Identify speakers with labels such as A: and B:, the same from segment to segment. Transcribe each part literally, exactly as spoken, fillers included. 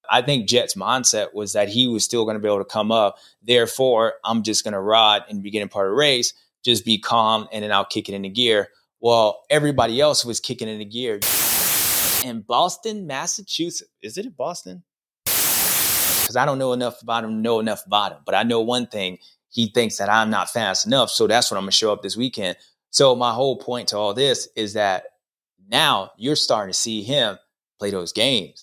A: I think Jet's mindset was that he was still going to be able to come up. Therefore, I'm just going to ride in the beginning part of the race, just be calm, and then I'll kick it into gear. Well, everybody else was kicking into gear. In Boston, Massachusetts. Is it in Boston? Because I don't know enough about him, know enough about him. But I know one thing. He thinks that I'm not fast enough. So that's when I'm going to show up this weekend. So my whole point to all this is that now you're starting to see him play those games.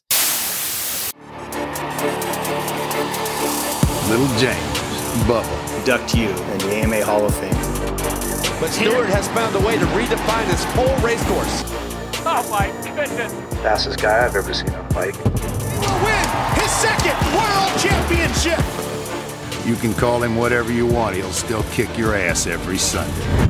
B: Little James, Bubba,
C: duck to you in the A M A Hall of Fame.
D: But Stewart has found a way to redefine this whole race course.
E: Oh my goodness.
C: Fastest guy I've ever seen on a bike.
D: Will win his second world championship.
B: You can call him whatever you want. He'll still kick your ass every Sunday.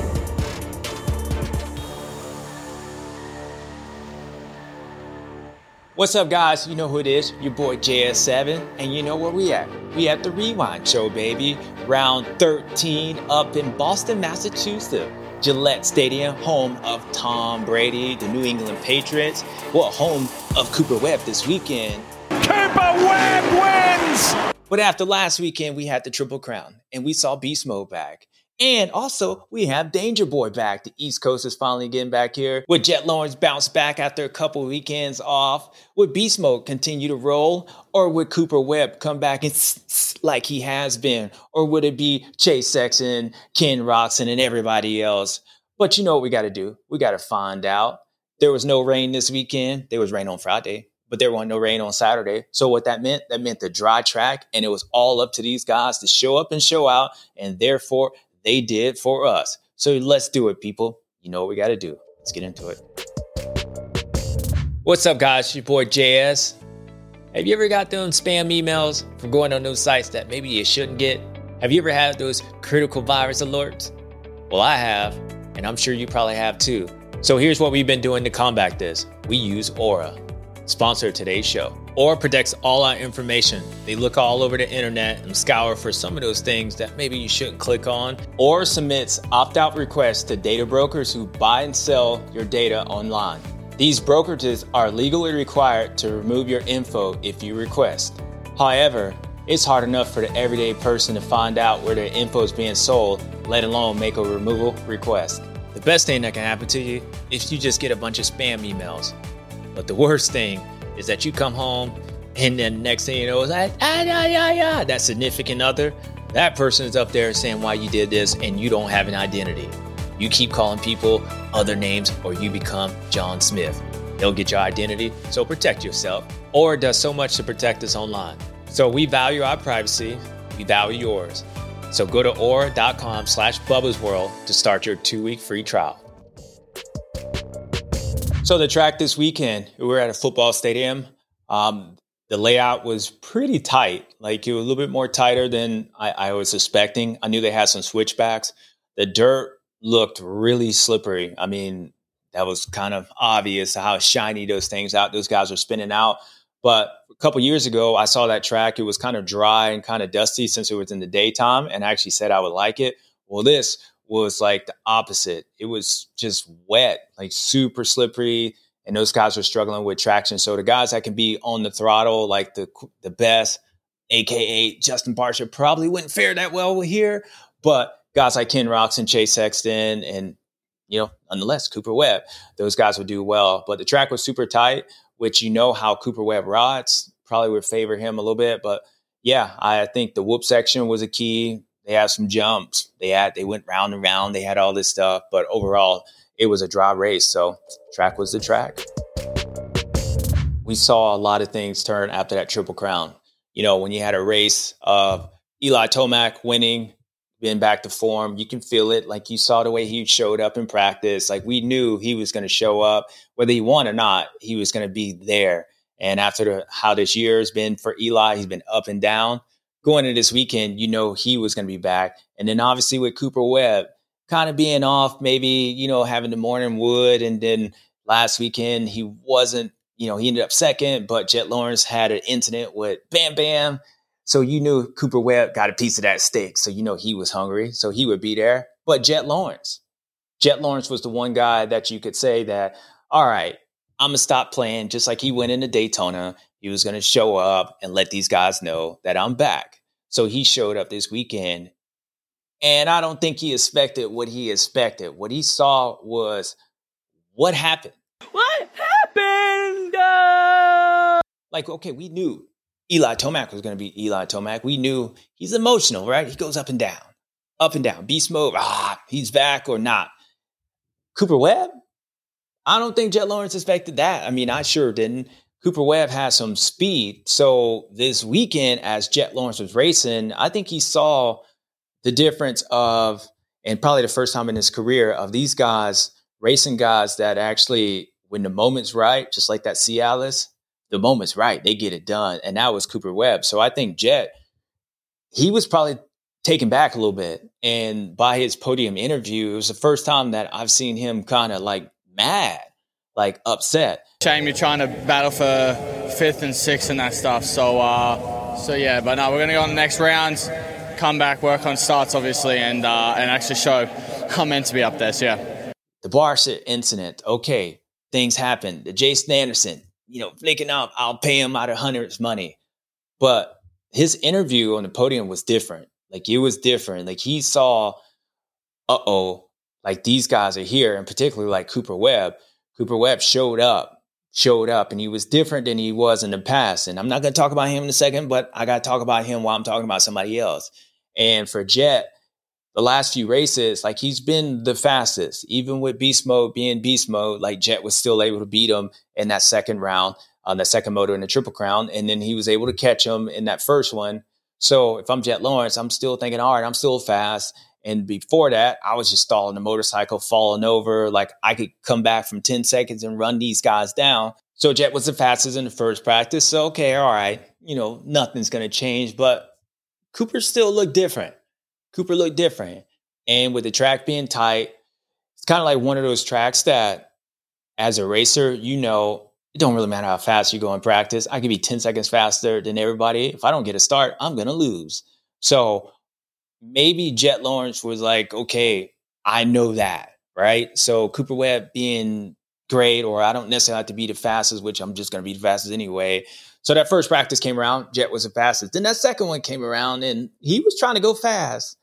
A: What's up, guys? You know who it is. Your boy J S seven. And you know where we at. We at the Rewind Show, baby. Round thirteen up in Boston, Massachusetts. Gillette Stadium, home of Tom Brady, the New England Patriots. Well, home of Cooper Webb this weekend.
E: Cooper Webb wins!
A: But after last weekend, we had the Triple Crown, and we saw Beast Mode back. And also, we have Danger Boy back. The East Coast is finally getting back here. Would Jet Lawrence bounce back after a couple weekends off? Would Beast Mode continue to roll? Or would Cooper Webb come back and like he has been? Or would it be Chase Sexton, Ken Roczen, and everybody else? But you know what we got to do? We got to find out. There was no rain this weekend. There was rain on Friday. But there wasn't no rain on Saturday. So what that meant, that meant the dry track. And it was all up to these guys to show up and show out. And therefore, they did for us. So let's do it, people. You know what we got to do. Let's get into it. What's up, guys? Your boy J S. Have you ever got those spam emails from going on those sites that maybe you shouldn't get? Have you ever had those critical virus alerts? Well, I have. And I'm sure you probably have too. So here's what we've been doing to combat this. We use Aura. Sponsor of today's show. Aura protects all our information. They look all over the internet and scour for some of those things that maybe you shouldn't click on. Aura submits opt-out requests to data brokers who buy and sell your data online. These brokerages are legally required to remove your info if you request. However, it's hard enough for the everyday person to find out where their info is being sold, let alone make a removal request. The best thing that can happen to you is you just get a bunch of spam emails. But the worst thing is that you come home and then next thing you know, it's like, ah, yeah, yeah, yeah, that significant other, that person is up there saying why you did this and you don't have an identity. You keep calling people other names or you become John Smith. They'll get your identity, so protect yourself. Aura does so much to protect us online. So we value our privacy, we value yours. So go to aura.com slash Bubba's World to start your two-week free trial. So the track this weekend, we were at a football stadium. Um, the layout was pretty tight. Like it was a little bit more tighter than I, I was expecting. I knew they had some switchbacks. The dirt looked really slippery. I mean, that was kind of obvious how shiny those things out. Those guys were spinning out. But a couple years ago, I saw that track. It was kind of dry and kind of dusty since it was in the daytime. And I actually said I would like it. Well, this was like the opposite. It was just wet, like super slippery. And those guys were struggling with traction. So the guys that can be on the throttle, like the the best, A K A Justin Barcia, probably wouldn't fare that well here. But guys like Ken Roczen, Chase Sexton, and, you know, nonetheless, Cooper Webb, those guys would do well. But the track was super tight, which you know how Cooper Webb rides, probably would favor him a little bit. But yeah, I think the whoop section was a key. They had some jumps. They had they went round and round. They had all this stuff. But overall, it was a dry race. So track was the track. We saw a lot of things turn after that Triple Crown. You know, when you had a race of Eli Tomac winning, being back to form, you can feel it. Like you saw the way he showed up in practice. Like we knew he was going to show up, whether he won or not, he was going to be there. And after the, how this year has been for Eli, he's been up and down. Going into this weekend, you know he was going to be back. And then obviously with Cooper Webb kind of being off, maybe, you know, having the morning wood. And then last weekend, he wasn't, you know, he ended up second, but Jet Lawrence had an incident with Bam Bam. So you knew Cooper Webb got a piece of that steak. So you know he was hungry. So he would be there. But Jet Lawrence, Jet Lawrence was the one guy that you could say that, all right, I'm going to stop playing just like he went into Daytona. he was going to show up and let these guys know that I'm back. So he showed up this weekend. And I don't think he expected what he expected. What he saw was what happened.
E: What happened? Uh...
A: Like, okay, we knew Eli Tomac was going to be Eli Tomac. We knew he's emotional, right? He goes up and down, up and down. Beast mode, ah, he's back or not. Cooper Webb? I don't think Jet Lawrence expected that. I mean, I sure didn't. Cooper Webb has some speed. So this weekend, as Jet Lawrence was racing, I think he saw the difference of, and probably the first time in his career, of these guys, racing guys that actually, when the moment's right, just like that Cialis, the moment's right, they get it done. And that was Cooper Webb. So I think Jet, he was probably taken back a little bit. And by his podium interview, it was the first time that I've seen him kind of like mad, like upset.
F: Shame you're trying to battle for fifth and sixth and that stuff. So, uh, so yeah, but no, we're going to go on the next rounds, come back, work on starts, obviously, and uh, and actually show I'm meant to be up there. So, yeah.
A: The Barcia incident, okay, things happen. The Jason Anderson, you know, flicking up, I'll pay him out of Hunter's money. But his interview on the podium was different. Like, it was different. Like, he saw, uh-oh, like, these guys are here, and particularly like Cooper Webb. Cooper Webb showed up, showed up, and he was different than he was in the past. And I'm not going to talk about him in a second, but I got to talk about him while I'm talking about somebody else. And for Jet, the last few races, like, he's been the fastest. Even with beast mode being beast mode, like, Jet was still able to beat him in that second round, on the second motor in the Triple Crown. And then he was able to catch him in that first one. So if I'm Jet Lawrence, I'm still thinking, all right, I'm still fast. And before that, I was just stalling the motorcycle, falling over. Like, I could come back from ten seconds and run these guys down. So Jet was the fastest in the first practice. So, okay, all right, you know, nothing's going to change. But Cooper still looked different. Cooper looked different. And with the track being tight, it's kind of like one of those tracks that, as a racer, you know, it don't really matter how fast you go in practice. I could be ten seconds faster than everybody. If I don't get a start, I'm going to lose. So maybe Jet Lawrence was like, okay, I know that, right? So Cooper Webb being great, or I don't necessarily have to be the fastest, which I'm just going to be the fastest anyway. So that first practice came around, Jet was the fastest. Then that second one came around, and he was trying to go fast.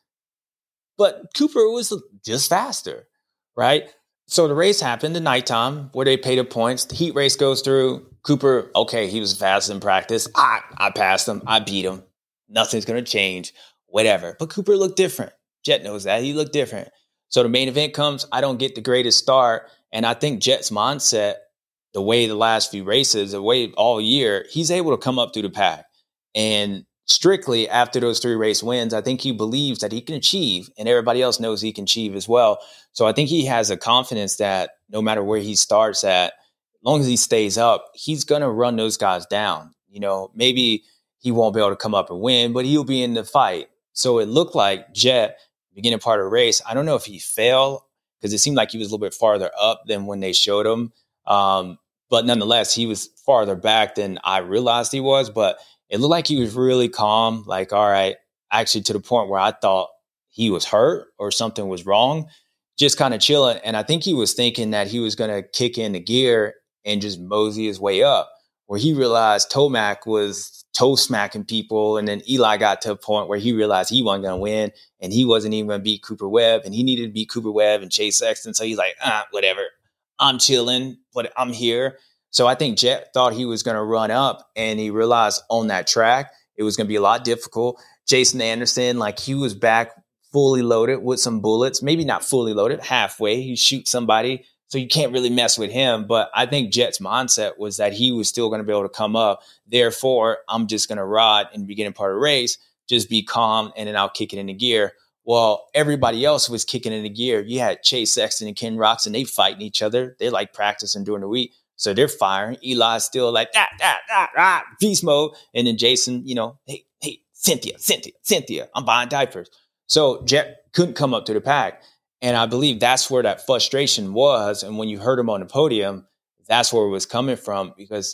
A: But Cooper was just faster, right? So the race happened at nighttime where they pay the points. The heat race goes through. Cooper, okay, he was fast in practice. I, I passed him. I beat him. Nothing's going to change. Whatever. But Cooper looked different. Jet knows that. He looked different. So the main event comes. I don't get the greatest start. And I think Jet's mindset, the way the last few races, the way all year, he's able to come up through the pack. And strictly after those three race wins, I think he believes that he can achieve, and everybody else knows he can achieve as well. So I think he has a confidence that no matter where he starts at, as long as he stays up, he's going to run those guys down. You know, maybe he won't be able to come up and win, but he'll be in the fight. So it looked like Jet, beginning part of the race, I don't know if he fell because it seemed like he was a little bit farther up than when they showed him. Um, but nonetheless, he was farther back than I realized he was. But it looked like he was really calm, like, all right, actually to the point where I thought he was hurt or something was wrong, just kind of chilling. And I think he was thinking that he was going to kick in the gear and just mosey his way up, where he realized Tomac was toe smacking people. And then Eli got to a point where he realized he wasn't going to win and he wasn't even going to beat Cooper Webb, and he needed to beat Cooper Webb and Chase Sexton. So he's like, ah, whatever, I'm chilling, but I'm here. So I think Jet thought he was going to run up, and he realized on that track, it was going to be a lot difficult. Jason Anderson, like, he was back fully loaded with some bullets, maybe not fully loaded, halfway. He shoots somebody, so you can't really mess with him. But I think Jet's mindset was that he was still going to be able to come up. Therefore, I'm just going to ride in the beginning part of the race, just be calm, and then I'll kick it into gear. Well, everybody else was kicking into gear. You had Chase Sexton and Ken Roczen, they fighting each other. They like practicing during the week. So they're firing. Eli's still like, ah, ah, ah, ah, beast mode. And then Jason, you know, hey, hey, Cynthia, Cynthia, Cynthia, I'm buying diapers. So Jet couldn't come up to the pack. And I believe that's where that frustration was. And when you heard him on the podium, that's where it was coming from, because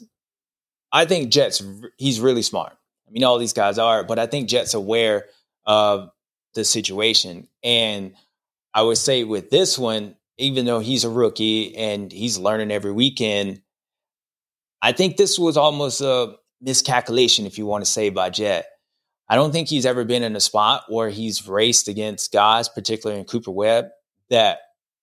A: I think Jet's, he's really smart. I mean, all these guys are, but I think Jet's aware of the situation. And I would say with this one, even though he's a rookie and he's learning every weekend, I think this was almost a, miscalculation, if you want to say, by Jet. I don't think he's ever been in a spot where he's raced against guys, particularly in Cooper Webb, that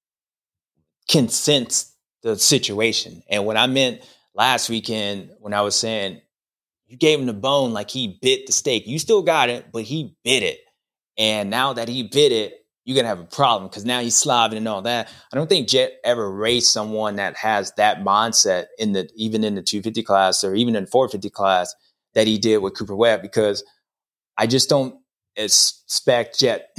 A: can sense the situation. And when I meant last weekend, when I was saying you gave him the bone, like he bit the steak, you still got it, but he bit it. And now that he bit it, you're going to have a problem because now he's slobbing and all that. I don't think Jet ever raced someone that has that mindset in the, even in the two fifty class or even in the four fifty class that he did with Cooper Webb, because I just don't expect Jet.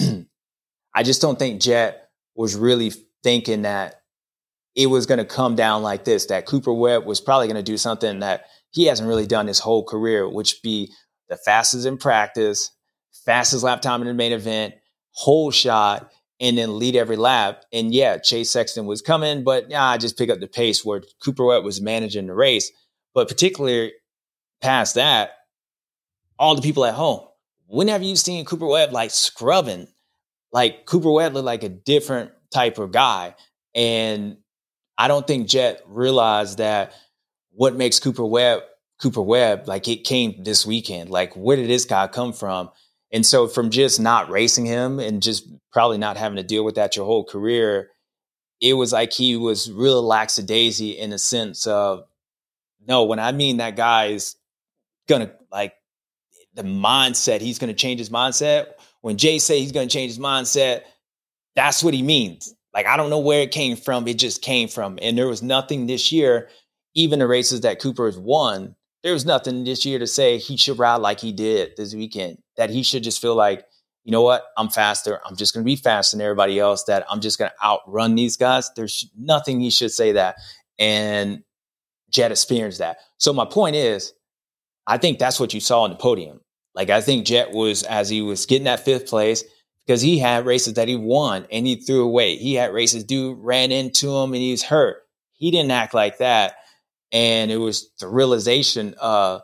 A: I just don't think Jet was really thinking that it was going to come down like this, that Cooper Webb was probably going to do something that he hasn't really done his whole career, which be the fastest in practice, fastest lap time in the main event, whole shot, and then lead every lap. And yeah, Chase Sexton was coming, but yeah, I just pick up the pace where Cooper Webb was managing the race. But particularly past that, all the people at home, when have you seen Cooper Webb like scrubbing? Like Cooper Webb looked like a different type of guy. And I don't think Jet realized that what makes Cooper Webb, Cooper Webb, like it came this weekend. Like, where did this guy come from? And so from just not racing him and just probably not having to deal with that your whole career, it was like he was real lackadaisy in the sense of, no, when I mean that guy is going to, like, the mindset, he's going to change his mindset. When Jay say he's going to change his mindset, that's what he means. Like, I don't know where it came from. It just came from. And there was nothing this year, even the races that Cooper has won, there was nothing this year to say he should ride like he did this weekend, that he should just feel like, you know what, I'm faster. I'm just going to be faster than everybody else, that I'm just going to outrun these guys. There's nothing he should say that. And Jet experienced that. So my point is, I think that's what you saw on the podium. Like, I think Jet was, as he was getting that fifth place, because he had races that he won and he threw away. He had races, dude ran into him and he was hurt. He didn't act like that. And it was the realization of,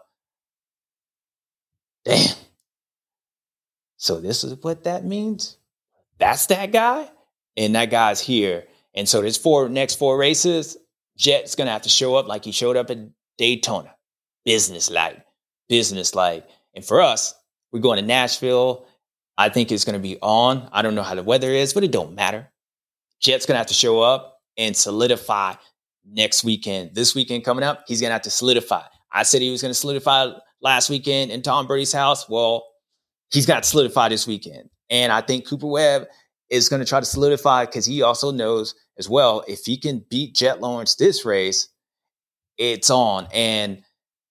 A: damn, so this is what that means? That's that guy? And that guy's here. And so there's four next four races, Jet's going to have to show up like he showed up at Daytona. Business-like. Business-like. And for us, we're going to Nashville. I think it's going to be on. I don't know how the weather is, but it don't matter. Jet's going to have to show up and solidify next weekend. This weekend coming up, he's going to have to solidify. I said he was going to solidify last weekend in Tom Brady's house. Well, he's got to solidify this weekend. And I think Cooper Webb is going to try to solidify because he also knows as well, if he can beat Jet Lawrence this race, it's on. And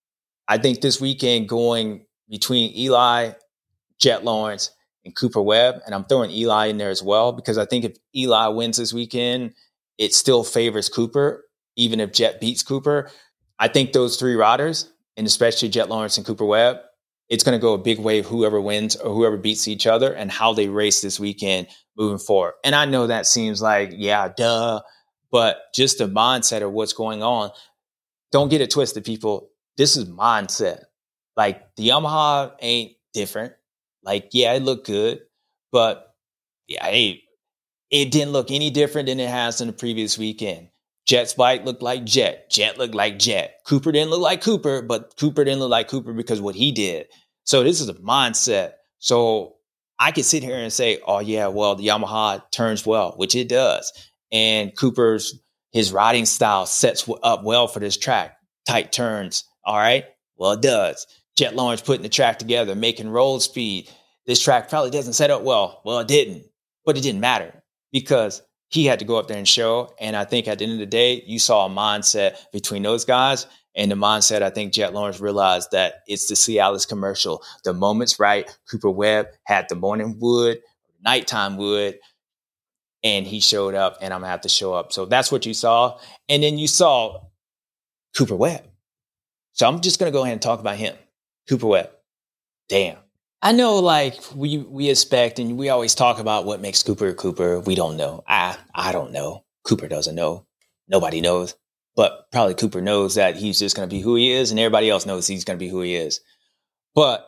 A: I think this weekend going between Eli, Jet Lawrence, and Cooper Webb, and I'm throwing Eli in there as well, because I think if Eli wins this weekend, it still favors Cooper, even if Jet beats Cooper. I think those three riders, and especially Jet Lawrence and Cooper Webb, it's going to go a big way of whoever wins or whoever beats each other and how they race this weekend moving forward. And I know that seems like, yeah, duh, but just the mindset of what's going on. Don't get it twisted, people. This is mindset. Like, the Yamaha ain't different. Like, yeah, it looked good, but yeah, it, it didn't look any different than it has in the previous weekend. Jet's bike looked like Jet. Jet looked like Jet. Cooper didn't look like Cooper, but Cooper didn't look like Cooper because of what he did. So this is a mindset. So I could sit here and say, oh, yeah, well, the Yamaha turns well, which it does. And Cooper's, his riding style sets up well for this track. Tight turns. All right. Well, it does. Jet Lawrence putting the track together, making roll speed. This track probably doesn't set up well. Well, it didn't, but it didn't matter because he had to go up there and show. And I think at the end of the day, you saw a mindset between those guys. And the mindset, I think Jet Lawrence realized that it's the Cialis commercial. The moment's right. Cooper Webb had the morning wood, nighttime wood, and he showed up, and I'm going to have to show up. So that's what you saw. And then you saw Cooper Webb. So I'm just going to go ahead and talk about him. Cooper Webb. Damn. I know, like, we we expect, and we always talk about what makes Cooper Cooper. We don't know. I I don't know. Cooper doesn't know. Nobody knows. But probably Cooper knows that he's just going to be who he is, and everybody else knows he's going to be who he is. But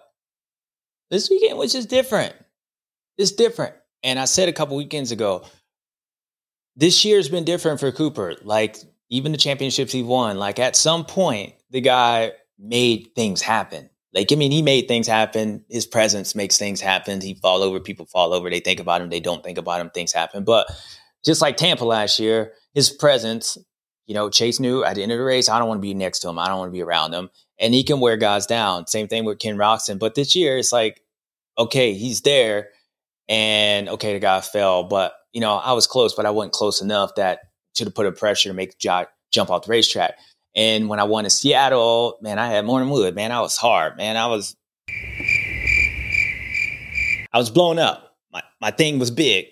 A: this weekend was just different. It's different. And I said a couple weekends ago, this year's been different for Cooper. Like, even the championships he won, like, at some point, the guy made things happen. Like, I mean, he made things happen. His presence makes things happen. He fall over, people fall over. They think about him. They don't think about him. Things happen. But just like Tampa last year, his presence, you know, Chase knew at the end of the race, I don't want to be next to him. I don't want to be around him. And he can wear guys down. Same thing with Ken Roczen. But this year, it's like, okay, he's there. And okay, the guy fell. But, you know, I was close, but I wasn't close enough that should have put a pressure to make Jock jump off the racetrack. And when I won in Seattle, man, I had Morning Wood. Man, I was hard. Man, I was I was blown up. My my thing was big.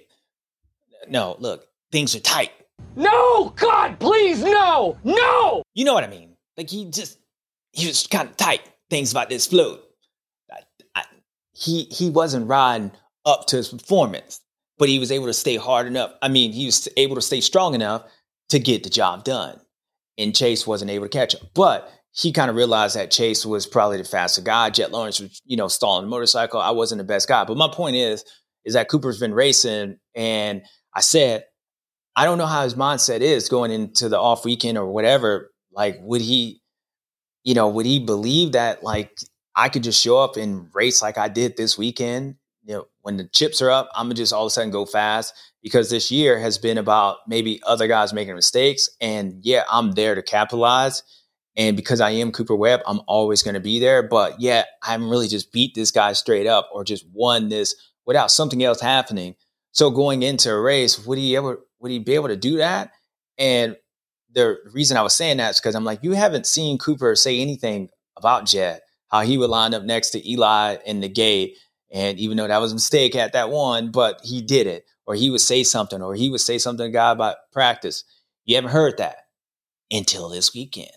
A: No, look, things are tight.
E: No, God, please, no, no.
A: You know what I mean? Like, he just, he was kind of tight. Things about this float. I, I, he he wasn't riding up to his performance, but he was able to stay hard enough. I mean, he was able to stay strong enough to get the job done. And Chase wasn't able to catch him. But he kind of realized that Chase was probably the faster guy. Jet Lawrence was, you know, stalling the motorcycle. I wasn't the best guy. But my point is, is that Cooper's been racing. And I said, I don't know how his mindset is going into the off weekend or whatever. Like, would he, you know, would he believe that, like, I could just show up and race like I did this weekend? You know, when the chips are up, I'm going to just all of a sudden go fast, because this year has been about maybe other guys making mistakes. And yeah, I'm there to capitalize. And because I am Cooper Webb, I'm always going to be there. But yeah, I haven't really just beat this guy straight up or just won this without something else happening. So going into a race, would he ever, would he be able to do that? And the reason I was saying that is because I'm like, you haven't seen Cooper say anything about Jet, how he would line up next to Eli in the gate. And even though that was a mistake at that one, but he did it, or he would say something, or he would say something to a guy about practice. You haven't heard that until this weekend.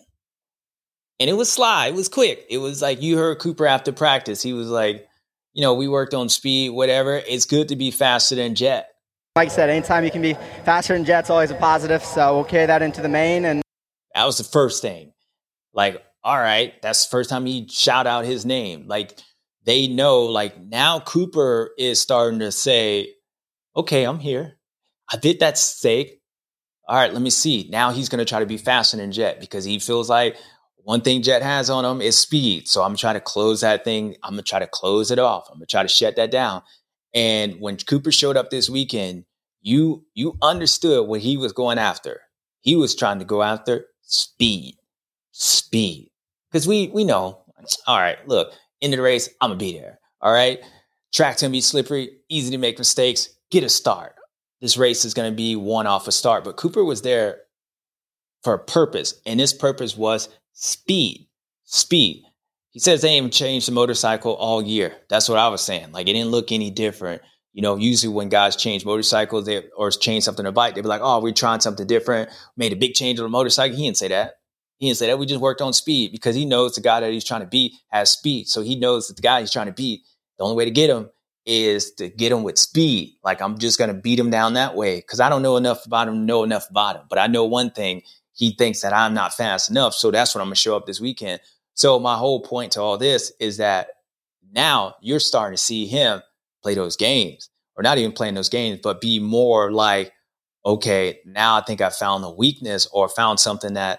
A: And it was sly. It was quick. It was like you heard Cooper after practice. He was like, you know, we worked on speed, whatever. It's good to be faster than Jet.
G: Like I said, anytime you can be faster than Jet's always a positive. So we'll carry that into the main. And
A: that was the first thing. Like, all right, that's the first time he shout out his name. Like, they know, like, now Cooper is starting to say, okay, I'm here. I did that mistake. All right, let me see. Now he's going to try to be faster than Jet, because he feels like one thing Jet has on him is speed. So I'm trying to close that thing. I'm going to try to close it off. I'm going to try to shut that down. And when Cooper showed up this weekend, you you understood what he was going after. He was trying to go after speed. Speed. Because we we know, all right, look, end of the race, I'm going to be there. All right? Track's going to be slippery, easy to make mistakes. Get a start. This race is going to be one off a start. But Cooper was there for a purpose, and his purpose was speed. Speed. He says they ain't changed the motorcycle all year. That's what I was saying. Like, it didn't look any different. You know, usually when guys change motorcycles they, or change something to a bike, they'd be like, oh, we're trying something different. Made a big change on the motorcycle. He didn't say that. He didn't say that. We just worked on speed, because he knows the guy that he's trying to beat has speed. So he knows that the guy he's trying to beat, the only way to get him is to get him with speed. Like, I'm just going to beat him down that way, because I don't know enough about him, know enough about him. But I know one thing. He thinks that I'm not fast enough. So that's when I'm going to show up this weekend. So my whole point to all this is that now you're starting to see him play those games, or not even playing those games, but be more like, okay, now I think I found a weakness or found something that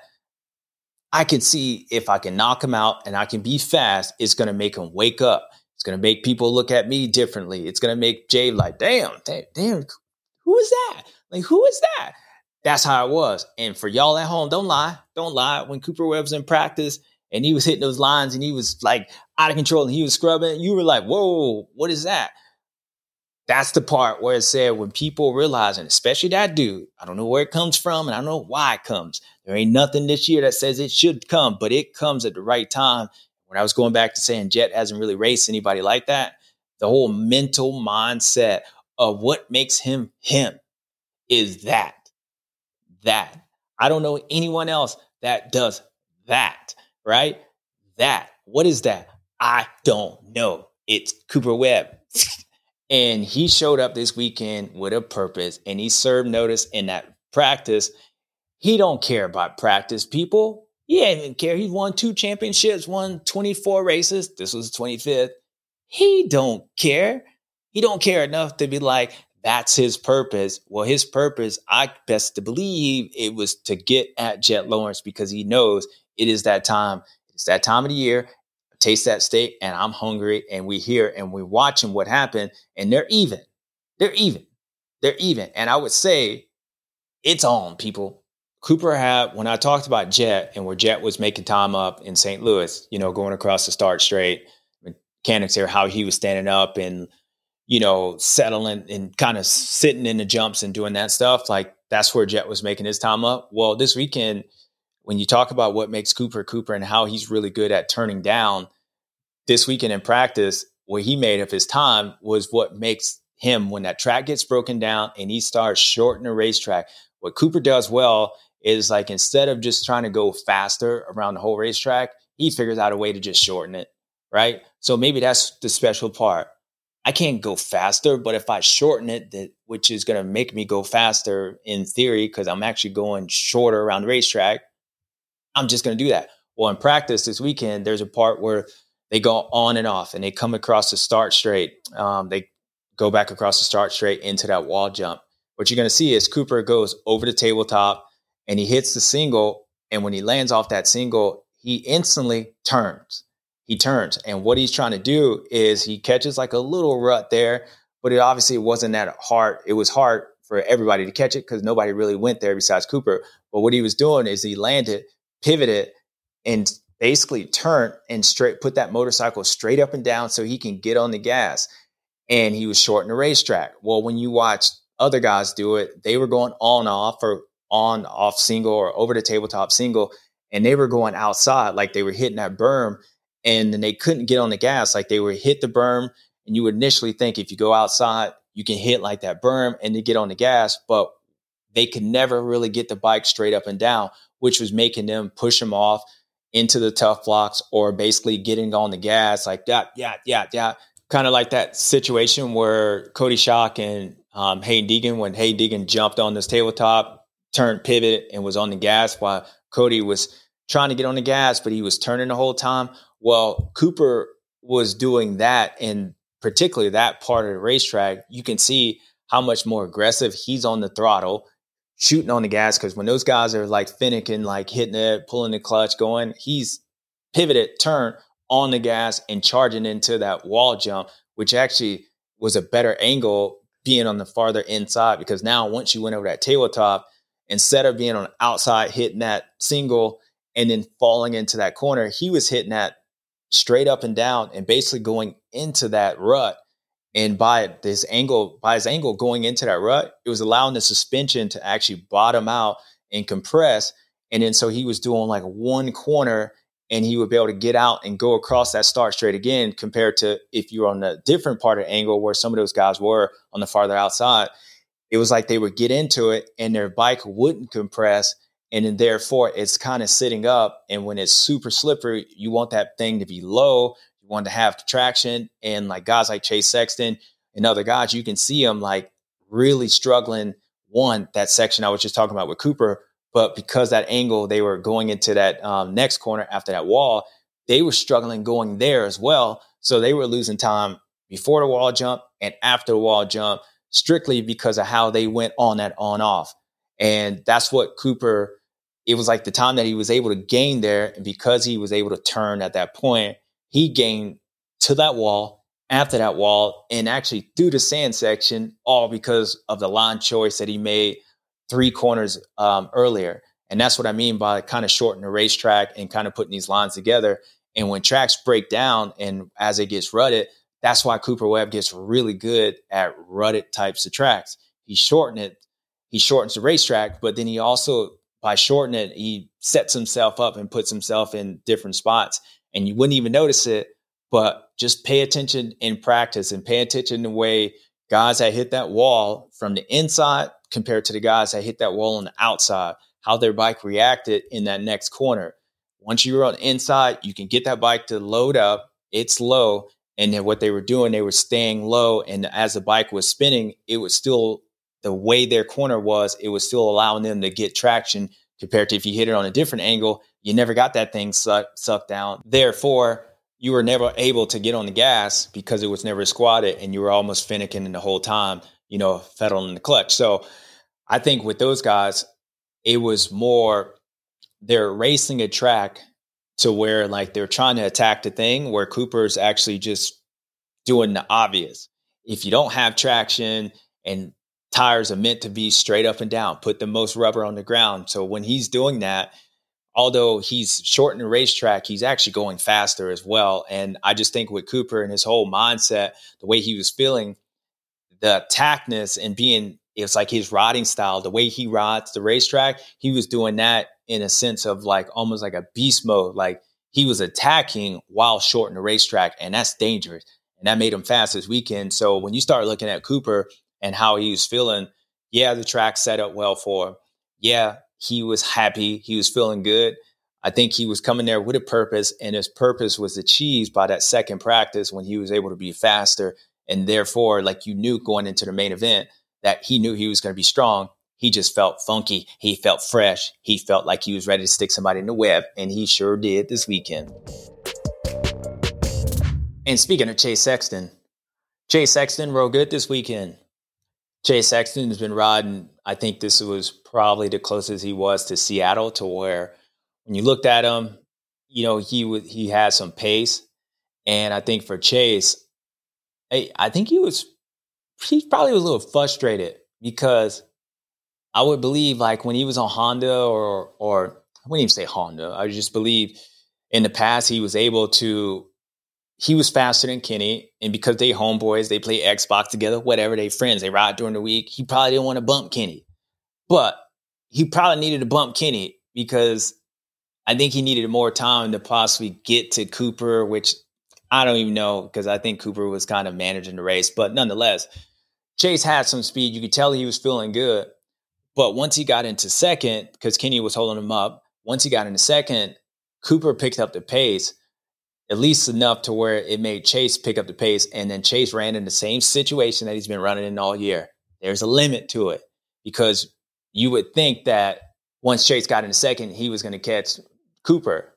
A: I can see if I can knock him out and I can be fast, it's going to make him wake up. It's going to make people look at me differently. It's going to make Jay like, damn, damn, damn, who is that? Like, who is that? That's how it was. And for y'all at home, don't lie. Don't lie. When Cooper Webb was in practice and he was hitting those lines and he was like out of control and he was scrubbing, you were like, whoa, what is that? That's the part where it said when people realize, and especially that dude, I don't know where it comes from and I don't know why it comes. There ain't nothing this year that says it should come, but it comes at the right time. When I was going back to saying Jet hasn't really raced anybody like that, the whole mental mindset of what makes him him is that. That. I don't know anyone else that does that, right? That. What is that? I don't know. It's Cooper Webb. And he showed up this weekend with a purpose, and he served notice in that practice. He don't care about practice, people. He didn't even care. He won two championships, won twenty-four races. This was twenty-fifth. He don't care. He don't care enough to be like, that's his purpose. Well, his purpose, I best to believe it was to get at Jet Lawrence, because he knows it is that time. It's that time of the year. I taste that steak and I'm hungry, and we hear and we're watching what happened, and they're even. They're even. They're even. And I would say it's on, people. Cooper had, when I talked about Jet and where Jet was making time up in Saint Louis, you know, going across the start straight, mechanics there, how he was standing up and, you know, settling and kind of sitting in the jumps and doing that stuff. Like, that's where Jet was making his time up. Well, this weekend, when you talk about what makes Cooper Cooper and how he's really good at turning down, this weekend in practice, what he made of his time was what makes him, when that track gets broken down and he starts shortening the racetrack. What Cooper does well is, like, instead of just trying to go faster around the whole racetrack, he figures out a way to just shorten it, right? So maybe that's the special part. I can't go faster, but if I shorten it, that which is going to make me go faster in theory, because I'm actually going shorter around the racetrack, I'm just going to do that. Well, in practice this weekend, there's a part where they go on and off and they come across the start straight. Um, they go back across the start straight into that wall jump. What you're going to see is Cooper goes over the tabletop and he hits the single. And when he lands off that single, he instantly turns. He turns. And what he's trying to do is he catches like a little rut there, but it obviously wasn't that hard. It was hard for everybody to catch it because nobody really went there besides Cooper. But what he was doing is he landed, pivoted, and basically turned and straight put that motorcycle straight up and down so he can get on the gas. And he was shorting the racetrack. Well, when you watch other guys do it, they were going on off or on off single or over the tabletop single, and they were going outside like they were hitting that berm, and then they couldn't get on the gas. Like they would hit the berm, and you would initially think if you go outside, you can hit like that berm and then get on the gas, but they could never really get the bike straight up and down, which was making them push them off into the tough blocks or basically getting on the gas like that, yeah, yeah, yeah. Kind of like that situation where Cody Schock and um, Hayden Deegan, when Hayden Deegan jumped on this tabletop, turned pivot and was on the gas while Cody was trying to get on the gas, but he was turning the whole time. Well, Cooper was doing that, and particularly that part of the racetrack. You can see how much more aggressive he's on the throttle, shooting on the gas, because when those guys are like finicking, like hitting it, pulling the clutch, going, he's pivoted, turn on the gas and charging into that wall jump, which actually was a better angle being on the farther inside, because now once you went over that tabletop, instead of being on the outside hitting that single and then falling into that corner, he was hitting that straight up and down and basically going into that rut. And by this angle, by his angle going into that rut, it was allowing the suspension to actually bottom out and compress. And then so he was doing like one corner and he would be able to get out and go across that start straight again, compared to if you were on a different part of the angle where some of those guys were on the farther outside. It was like they would get into it and their bike wouldn't compress. And then therefore it's kind of sitting up. And when it's super slippery, you want that thing to be low. You want to have traction. And like guys like Chase Sexton and other guys, you can see them like really struggling. One, that section I was just talking about with Cooper, but because that angle, they were going into that um, next corner after that wall, they were struggling going there as well. So they were losing time before the wall jump and after the wall jump, strictly because of how they went on that on off. And that's what Cooper, it was like the time that he was able to gain there. And because he was able to turn at that point, he gained to that wall, after that wall, and actually through the sand section, all because of the line choice that he made three corners um, earlier. And that's what I mean by kind of shortening the racetrack and kind of putting these lines together. And when tracks break down and as it gets rutted, that's why Cooper Webb gets really good at rutted types of tracks. He shortened it. He shortens the racetrack, but then he also, by shortening it, he sets himself up and puts himself in different spots. And you wouldn't even notice it, but just pay attention in practice and pay attention to the way guys that hit that wall from the inside compared to the guys that hit that wall on the outside, how their bike reacted in that next corner. Once you were on the inside, you can get that bike to load up. It's low. And then what they were doing, they were staying low. And as the bike was spinning, it was still, the way their corner was, it was still allowing them to get traction compared to if you hit it on a different angle, you never got that thing suck, sucked down. Therefore, you were never able to get on the gas because it was never squatted and you were almost finicking the whole time, you know, fettling the clutch. So I think with those guys, it was more, they're racing a track to where like they're trying to attack the thing where Cooper's actually just doing the obvious. If you don't have traction and tires are meant to be straight up and down, put the most rubber on the ground. So when he's doing that, although he's short in the racetrack, he's actually going faster as well. And I just think with Cooper and his whole mindset, the way he was feeling, the tackness and being, it's like his riding style, the way he rides the racetrack, he was doing that in a sense of like almost like a beast mode. Like he was attacking while short in the racetrack, and that's dangerous. And that made him fast this weekend. So when you start looking at Cooper and how he was feeling, yeah, the track set up well for him. Yeah, he was happy. He was feeling good. I think he was coming there with a purpose, and his purpose was achieved by that second practice when he was able to be faster. And therefore, like you knew going into the main event that he knew he was going to be strong. He just felt funky. He felt fresh. He felt like he was ready to stick somebody in the web, and he sure did this weekend. And speaking of Chase Sexton, Chase Sexton rode good this weekend. Chase Sexton has been riding, I think this was probably the closest he was to Seattle, to where when you looked at him, you know, he would, he had some pace. And I think for Chase, I, I think he was, he probably was a little frustrated because I would believe like when he was on Honda or, or I wouldn't even say Honda, I just believe in the past he was able to, he was faster than Kenny, and because they homeboys, they play Xbox together, whatever, they friends, they ride during the week. He probably didn't want to bump Kenny, but he probably needed to bump Kenny because I think he needed more time to possibly get to Cooper, which I don't even know because I think Cooper was kind of managing the race. But nonetheless, Chase had some speed. You could tell he was feeling good. But once he got into second, because Kenny was holding him up, once he got into second, Cooper picked up the pace, at least enough to where it made Chase pick up the pace. And then Chase ran in the same situation that he's been running in all year. There's a limit to it because you would think that once Chase got into second, he was going to catch Cooper.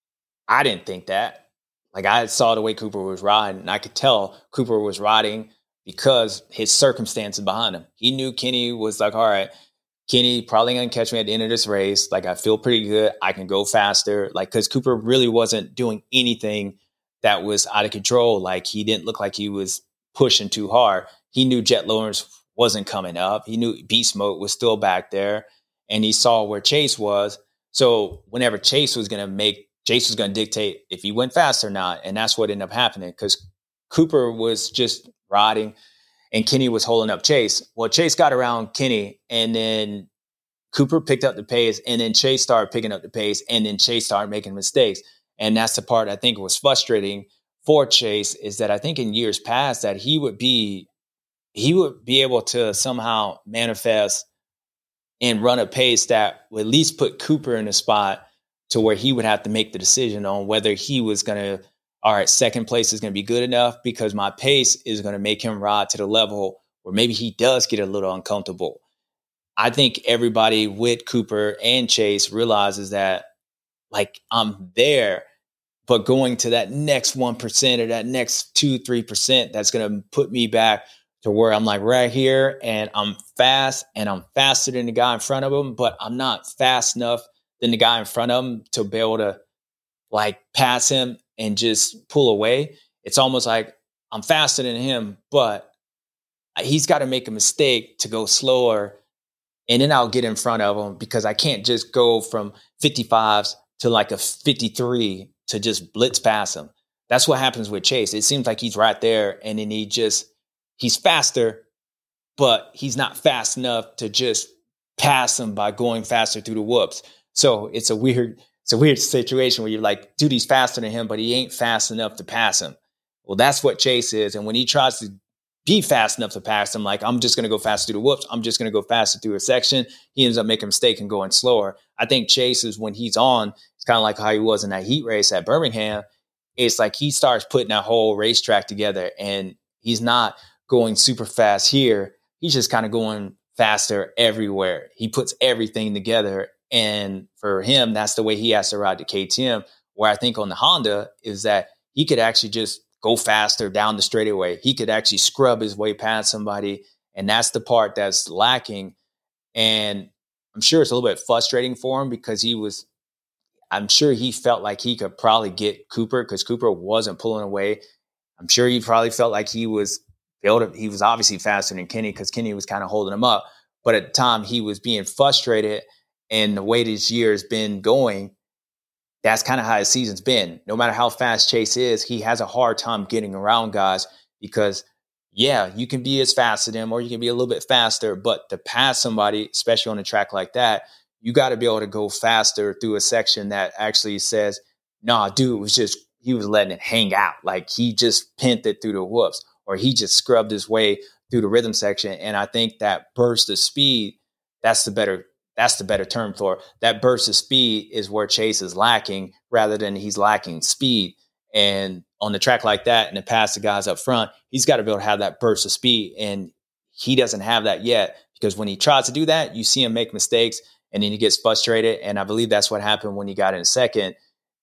A: I didn't think that. Like I saw the way Cooper was riding, and I could tell Cooper was riding because his circumstances behind him. He knew Kenny was like, all right, Kenny probably going to catch me at the end of this race. Like, I feel pretty good. I can go faster. Like, because Cooper really wasn't doing anything that was out of control. Like, he didn't look like he was pushing too hard. He knew Jet Lawrence wasn't coming up. He knew Beast Mode was still back there. And he saw where Chase was. So whenever Chase was going to make, Chase was going to dictate if he went fast or not. And that's what ended up happening because Cooper was just riding and Kenny was holding up Chase. Well, Chase got around Kenny, and then Cooper picked up the pace, and then Chase started picking up the pace, and then Chase started making mistakes. And that's the part I think was frustrating for Chase, is that I think in years past that he would be he would be able to somehow manifest and run a pace that would at least put Cooper in a spot to where he would have to make the decision on whether he was going to, all right, second place is going to be good enough because my pace is going to make him ride to the level where maybe he does get a little uncomfortable. I think everybody with Cooper and Chase realizes that, like, I'm there, but going to that next one percent or that next two, three percent, that's going to put me back to where I'm like right here and I'm fast and I'm faster than the guy in front of him, but I'm not fast enough than the guy in front of him to be able to like pass him and just pull away. It's almost like I'm faster than him, but he's got to make a mistake to go slower. And then I'll get in front of him because I can't just go from fifty-fives to like a fifty-three to just blitz past him. That's what happens with Chase. It seems like he's right there and then he just, he's faster, but he's not fast enough to just pass him by going faster through the whoops. So it's a weird, it's a weird situation where you're like, dude, he's faster than him, but he ain't fast enough to pass him. Well, that's what Chase is. And when he tries to be fast enough to pass him, like, I'm just going to go faster through the whoops, I'm just going to go faster through a section, he ends up making a mistake and going slower. I think Chase is, when he's on, it's kind of like how he was in that heat race at Birmingham. It's like he starts putting that whole racetrack together and he's not going super fast here. He's just kind of going faster everywhere. He puts everything together. And for him, that's the way he has to ride the K T M. Where I think on the Honda is that he could actually just go faster down the straightaway. He could actually scrub his way past somebody. And that's the part that's lacking. And I'm sure it's a little bit frustrating for him because he was, I'm sure he felt like he could probably get Cooper because Cooper wasn't pulling away. I'm sure he probably felt like he was able to, he was obviously faster than Kenny because Kenny was kind of holding him up. But at the time, he was being frustrated, and the way this year has been going, that's kind of how his season's been. No matter how fast Chase is, he has a hard time getting around guys because, yeah, you can be as fast as them or you can be a little bit faster, but to pass somebody, especially on a track like that, you got to be able to go faster through a section that actually says, nah, dude was just, he was letting it hang out. Like he just pinned it through the whoops, or he just scrubbed his way through the rhythm section. And I think that burst of speed, that's the better, that's the better term for it. That burst of speed is where Chase is lacking rather than he's lacking speed. And on the track like that and to pass the guys up front, he's got to be able to have that burst of speed. And he doesn't have that yet because when he tries to do that, you see him make mistakes. And then he gets frustrated. And I believe that's what happened when he got in second.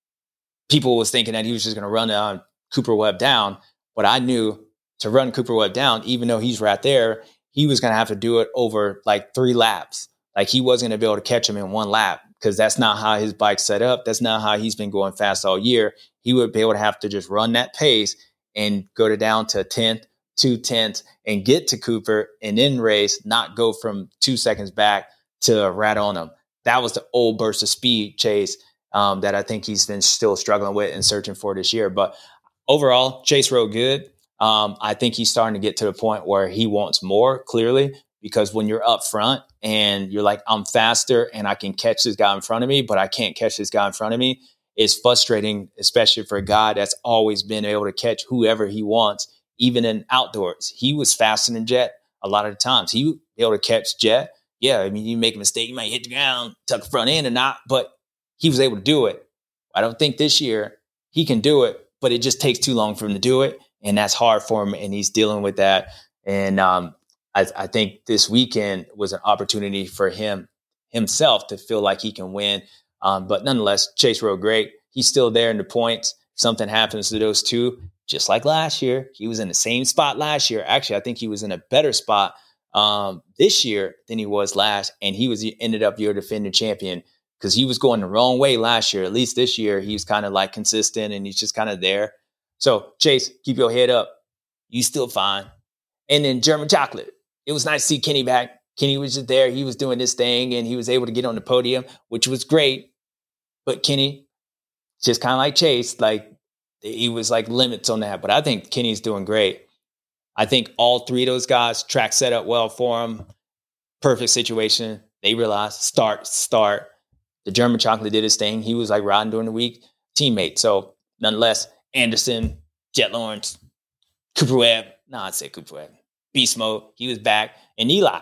A: People was thinking that he was just going to run uh, Cooper Webb down. But I knew to run Cooper Webb down, even though he's right there, he was going to have to do it over like three laps. Like he wasn't going to be able to catch him in one lap because that's not how his bike's set up. That's not how he's been going fast all year. He would be able to have to just run that pace and go to down to tenth, two tenths, and get to Cooper and then race, not go from two seconds back to rat on him. That was the old burst of speed Chase um, that I think he's been still struggling with and searching for this year. But overall, Chase rode good. Um, I think he's starting to get to the point where he wants more, clearly, because when you're up front and you're like, I'm faster and I can catch this guy in front of me, but I can't catch this guy in front of me, it's frustrating, especially for a guy that's always been able to catch whoever he wants, even in outdoors. He was faster than Jet a lot of the times. He was able to catch Jet. Yeah, I mean, you make a mistake, you might hit the ground, tuck the front end or not, but he was able to do it. I don't think this year he can do it, but it just takes too long for him to do it, and that's hard for him, and he's dealing with that. And um, I, I think this weekend was an opportunity for him himself to feel like he can win. Um, but nonetheless, Chase rode great. He's still there in the points. If something happens to those two, just like last year, he was in the same spot last year. Actually, I think he was in a better spot um, this year than he was last. And he was he ended up your defending champion because he was going the wrong way last year. At least this year, he's kind of like consistent and he's just kind of there. So Chase, keep your head up. You still fine. And then German Chocolate. It was nice to see Kenny back. Kenny was just there. He was doing this thing and he was able to get on the podium, which was great. But Kenny, just kind of like Chase, like he was like limits on that. But I think Kenny's doing great. I think all three of those guys, track set up well for them. Perfect situation. They realized start, start. The German Chocolate did his thing. He was like riding during the week, teammate. So nonetheless, Anderson, Jet Lawrence, Cooper Webb. No, I'd say Cooper Webb. Beast Mode. He was back. And Eli.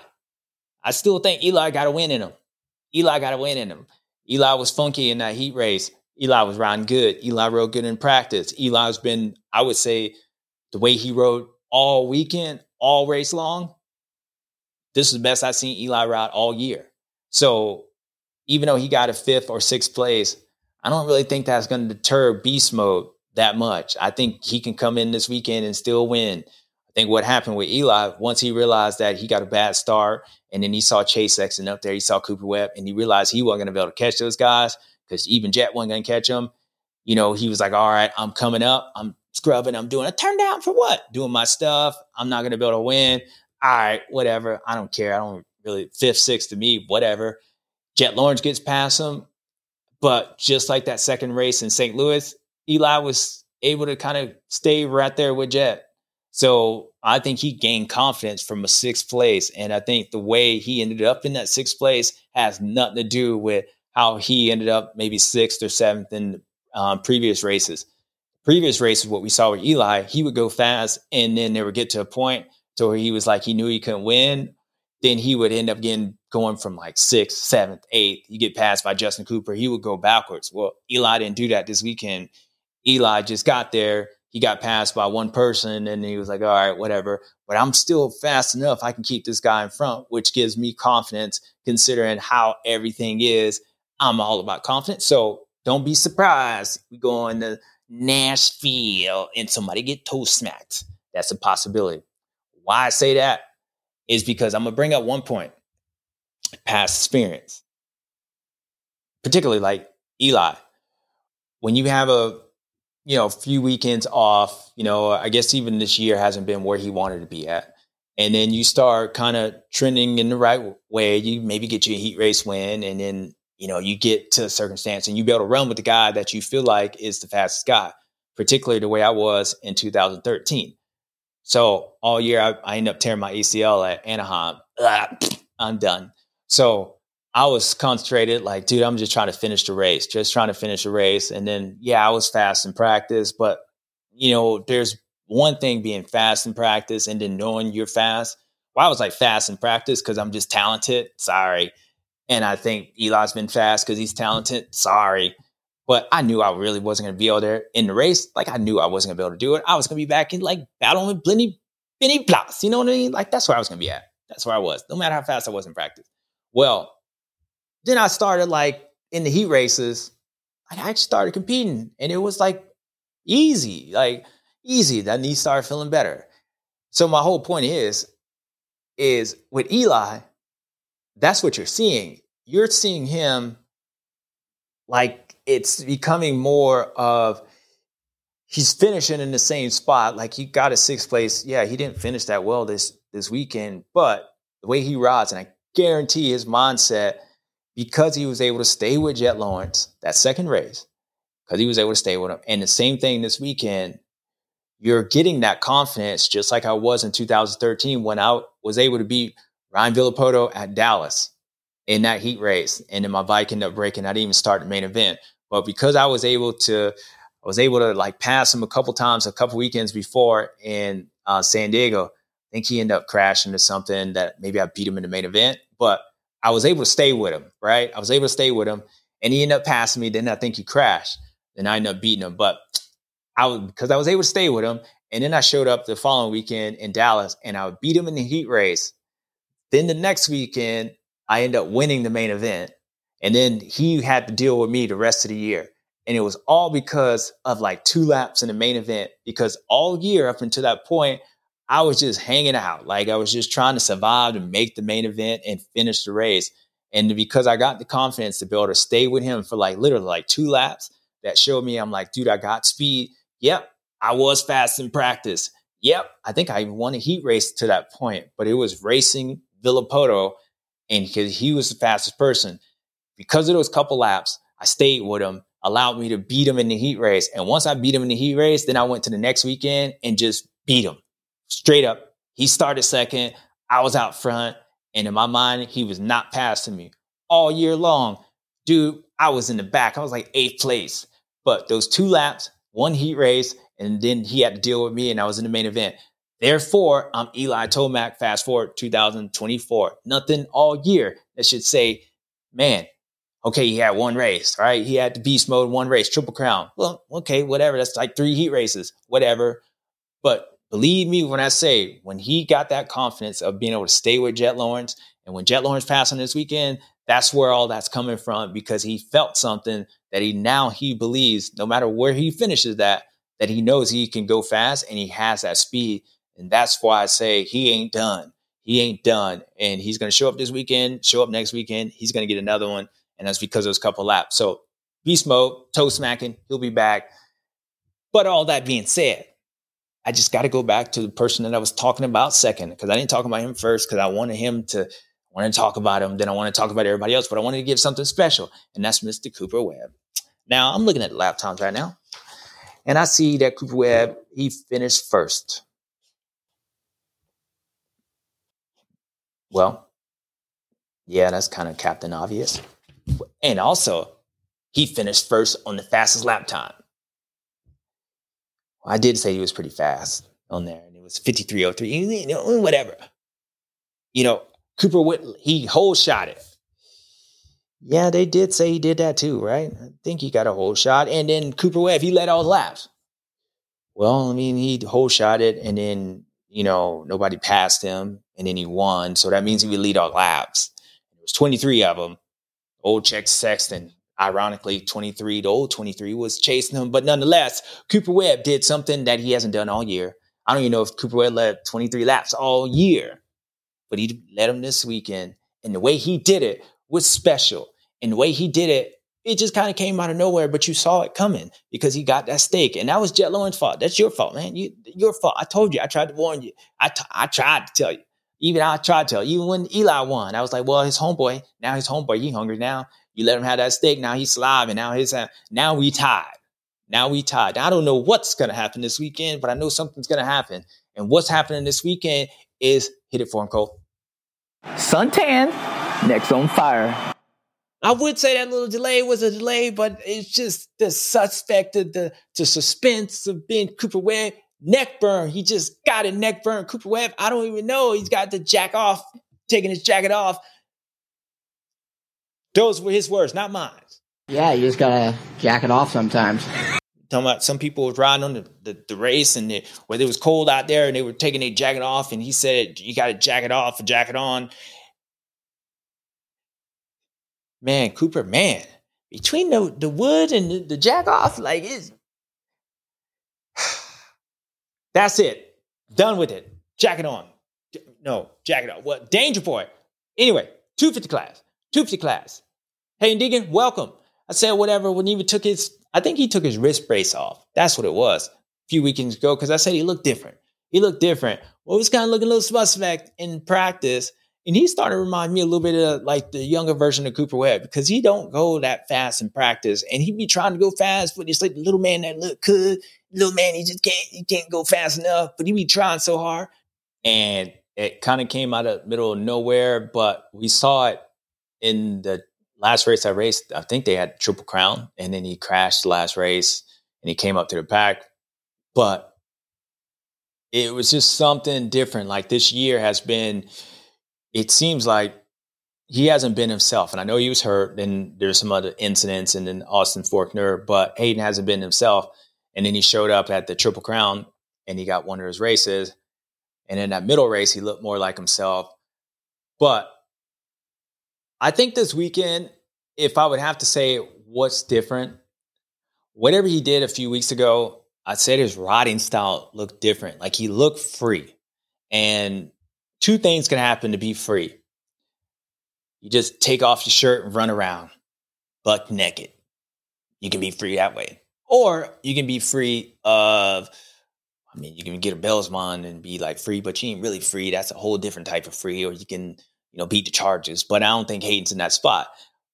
A: I still think Eli got a win in him. Eli got a win in him. Eli was funky in that heat race. Eli was riding good. Eli rode good in practice. Eli's been, I would say, the way he rode all weekend, all race long, this is the best I've seen Eli ride all year. So even though he got a fifth or sixth place, I don't really think that's going to deter Beast Mode that much. I think he can come in this weekend and still win. I think what happened with Eli, once he realized that he got a bad start, and then he saw Chase Sexton up there, he saw Cooper Webb, and he realized he wasn't going to be able to catch those guys because even Jet wasn't going to catch them. You know, he was like, all right, I'm coming up. I'm scrubbing. I'm doing a turn down for what? Doing my stuff. I'm not going to be able to win. All right, whatever. I don't care. I don't really, fifth, sixth to me, whatever. Jet Lawrence gets past him. But just like that second race in Saint Louis, Eli was able to kind of stay right there with Jet. So I think he gained confidence from a sixth place. And I think the way he ended up in that sixth place has nothing to do with how he ended up maybe sixth or seventh in um, previous races. Previous races, what we saw with Eli, he would go fast and then they would get to a point to where he was like, he knew he couldn't win. Then he would end up getting going from like sixth, seventh, eighth. You get passed by Justin Cooper. He would go backwards. Well, Eli didn't do that this weekend. Eli just got there. He got passed by one person and he was like, all right, whatever. But I'm still fast enough. I can keep this guy in front, which gives me confidence considering how everything is. I'm all about confidence. So don't be surprised. We go into Nashville and somebody get toe smacked. That's a possibility. Why I say that is because I'm going to bring up one point. Past experience. Particularly like Eli. when you have a, you know, few weekends off, you know, I guess even this year hasn't been where he wanted to be at. And then you start kind of trending in the right way. You maybe get you a heat race win, and then, you know, you get to a circumstance and you be able to run with the guy that you feel like is the fastest guy, particularly the way I was in two thousand thirteen. So all year I, I ended up tearing my A C L at Anaheim. Ugh, I'm done. So I was concentrated, like, dude, I'm just trying to finish the race, just trying to finish the race. And then, yeah, I was fast in practice, but, you know, there's one thing being fast in practice and then knowing you're fast. Well, I was like fast in practice because I'm just talented. Sorry. And I think Eli's been fast because he's talented. Sorry. But I knew I really wasn't going to be able there in the race. Like, I knew I wasn't going to be able to do it. I was going to be back in, like, battling with Benny, Benny Blas. You know what I mean? Like, that's where I was going to be at. That's where I was, no matter how fast I was in practice. Well, then I started, like, in the heat races, like, I started competing. And it was, like, easy. Like, easy. That knee started feeling better. So my whole point is, is with Eli, that's what you're seeing. You're seeing him like it's becoming more of he's finishing in the same spot. Like he got a sixth place. Yeah, he didn't finish that well this, this weekend, but the way he rides, and I guarantee his mindset, because he was able to stay with Jet Lawrence, that second race, because he was able to stay with him. And the same thing this weekend, you're getting that confidence just like I was in two thousand thirteen when I was able to beat Ryan Villopoto at Dallas in that heat race. And then my bike ended up breaking. I didn't even start the main event. But because I was able to, I was able to like pass him a couple times, a couple weekends before in uh, San Diego, I think he ended up crashing to something that maybe I beat him in the main event. But I was able to stay with him, right? I was able to stay with him. And he ended up passing me. Then I think he crashed. Then I ended up beating him. But I was, because I was able to stay with him. And then I showed up the following weekend in Dallas and I beat him in the heat race. Then the next weekend, I ended up winning the main event. And then he had to deal with me the rest of the year. And it was all because of like two laps in the main event, because all year up until that point, I was just hanging out. Like I was just trying to survive and make the main event and finish the race. And because I got the confidence to be able to stay with him for like literally like two laps, that showed me, I'm like, dude, I got speed. Yep, I was fast in practice. Yep, I think I won a heat race to that point, but it was racing Villopoto, and because he was the fastest person. Because of those couple laps, I stayed with him, allowed me to beat him in the heat race. And once I beat him in the heat race, then I went to the next weekend and just beat him straight up. He started second. I was out front. And in my mind, he was not passing me all year long. Dude, I was in the back. I was like eighth place. But those two laps, one heat race, and then he had to deal with me, and I was in the main event. Therefore, I'm Eli Tomac, fast forward two thousand twenty-four. Nothing all year that should say, man, okay, he had one race, right? He had the beast mode, one race, Triple Crown. Well, okay, whatever. That's like three heat races, whatever. But believe me when I say, when he got that confidence of being able to stay with Jet Lawrence, and when Jet Lawrence passed on this weekend, that's where all that's coming from, because he felt something that he now he believes, no matter where he finishes that, that he knows he can go fast and he has that speed. And that's why I say he ain't done. He ain't done. And he's going to show up this weekend, show up next weekend. He's going to get another one. And that's because of those couple laps. So beast mode, toe smacking, he'll be back. But all that being said, I just got to go back to the person that I was talking about second, because I didn't talk about him first because I wanted him to, I wanted to talk about him. Then I want to talk about everybody else, but I wanted to give something special. And that's Mister Cooper Webb. Now I'm looking at the lap times right now, and I see that Cooper Webb, he finished first. Well, yeah, that's kind of Captain Obvious. And also, he finished first on the fastest lap time. Well, I did say he was pretty fast on there, and it was fifty-three oh three, you know, whatever. You know, Cooper Whitley, he whole shot it. Yeah, they did say he did that too, right? I think he got a whole shot. And then Cooper Webb, he led all the laps. Well, I mean, he whole shot it, and then, you know, nobody passed him, and then he won. So that means he would lead all laps. There was twenty-three of them. Old Check Sexton, ironically, twenty-three. The old twenty-three was chasing him. But nonetheless, Cooper Webb did something that he hasn't done all year. I don't even know if Cooper Webb led twenty-three laps all year, but he led them this weekend. And the way he did it was special. And the way he did it, It just kind of came out of nowhere, but you saw it coming because he got that stake. And that was Jet Lowen's fault. That's your fault, man. You, your fault. I told you. I tried to warn you. I, t- I tried to tell you. Even I tried to tell you. Even when Eli won, I was like, well, his homeboy, now his homeboy, he hungry now. You let him have that steak. Now he's slobbing. Now his, uh, now we tied. Now we tied. I don't know what's going to happen this weekend, but I know something's going to happen. And what's happening this weekend is hit it for him, Cole.
H: Suntan, next on fire.
A: I would say that little delay was a delay, but it's just the suspect, the, the, the suspense of being Cooper Webb. Neck burn. He just got a neck burn. Cooper Webb, I don't even know. He's got the jack off, taking his jacket off. Those were his words, not mine.
G: Yeah, you just gotta jack it off sometimes.
A: Talking about some people was riding on the, the, the race and they, where it was cold out there and they were taking their jacket off, and he said, you got to jacket off, a jacket on. Man, Cooper, man, between the, the wood and the, the jack off, like it's, that's it. Done with it. Jacket on. No, jacket on. What? Danger Boy. Anyway, two fifty class. two fifty class. Hey, Deegan, welcome. I said whatever when he even took his, I think he took his wrist brace off. That's what it was a few weekends ago, because I said he looked different. He looked different. Well, he was kind of looking a little suspect in practice, and he started to remind me a little bit of like the younger version of Cooper Webb, because he don't go that fast in practice, and he be trying to go fast, but it's like the little man that look could. Little man, he just can't, he can't go fast enough, but he be trying so hard. And it kind of came out of the middle of nowhere, but we saw it in the last race I raced. I think they had Triple Crown, and then he crashed the last race and he came up to the pack. But it was just something different. Like this year has been, it seems like he hasn't been himself. And I know he was hurt, and there's some other incidents, and then Austin Faulkner, but Hayden hasn't been himself. And then he showed up at the Triple Crown and he got one of his races. And in that middle race, he looked more like himself. But I think this weekend, if I would have to say what's different, whatever he did a few weeks ago, I'd say his riding style looked different. Like he looked free. And two things can happen to be free. You just take off your shirt and run around buck naked. You can be free that way. Or you can be free of, I mean, you can get a Bellsman and be like free, but you ain't really free. That's a whole different type of free. Or you can, you know, beat the charges. But I don't think Hayden's in that spot.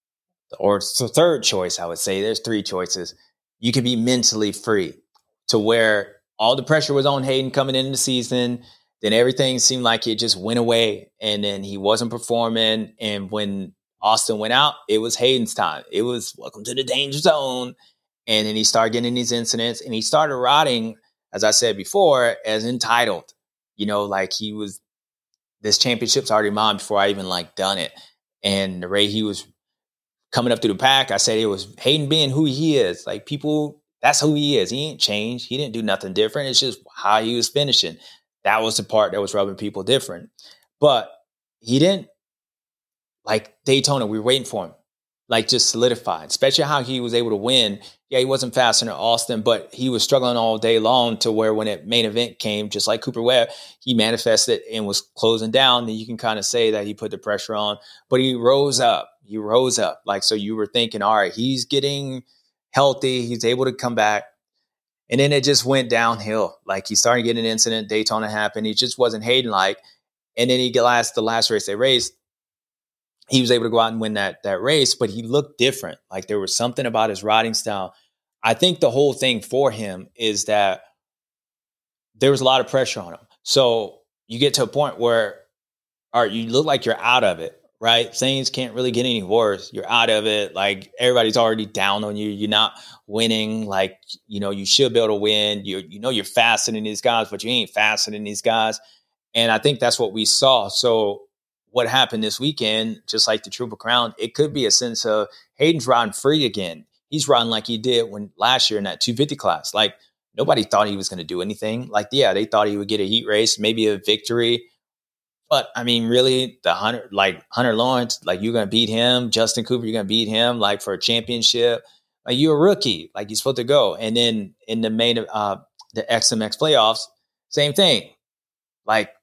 A: Or the third choice, I would say, there's three choices. You can be mentally free to where all the pressure was on Hayden coming into the season. Then everything seemed like it just went away. And then he wasn't performing. And when Austin went out, it was Hayden's time. It was welcome to the danger zone. And then he started getting these incidents, and he started riding, as I said before, as entitled. You know, like he was, this championship's already mine before I even like done it. And the way he was coming up through the pack, I said it was Hayden being who he is. Like people, that's who he is. He ain't changed. He didn't do nothing different. It's just how he was finishing. That was the part that was rubbing people different. But he didn't, like Daytona, we were waiting for him. Like just solidified, especially how he was able to win. Yeah, he wasn't faster than Austin, but he was struggling all day long to where when it main event came, just like Cooper Webb, he manifested and was closing down. And you can kind of say that he put the pressure on, but he rose up. He rose up. Like, so you were thinking, all right, he's getting healthy. He's able to come back. And then it just went downhill. Like he started getting an incident. Daytona happened. He just wasn't Hayden-like. And then he got last, the last race they raced, he was able to go out and win that that race, but he looked different. Like there was something about his riding style. I think the whole thing for him is that there was a lot of pressure on him. So you get to a point where, all right, you look like you're out of it, right? Things can't really get any worse. You're out of it. Like everybody's already down on you. You're not winning. Like, you know, you should be able to win. You you know you're faster than these guys, but you ain't faster than these guys. And I think that's what we saw. So what happened this weekend, just like the Triple Crown, it could be a sense of Hayden's riding free again. He's riding like he did when last year in that two fifty class. Like nobody thought he was going to do anything. Like, yeah, they thought he would get a heat race, maybe a victory. But I mean, really, the Hunter, like Hunter Lawrence, like you're going to beat him. Justin Cooper, you're going to beat him like for a championship. Like you're a rookie, like you're supposed to go. And then in the main, uh, the X M X playoffs, same thing. Like,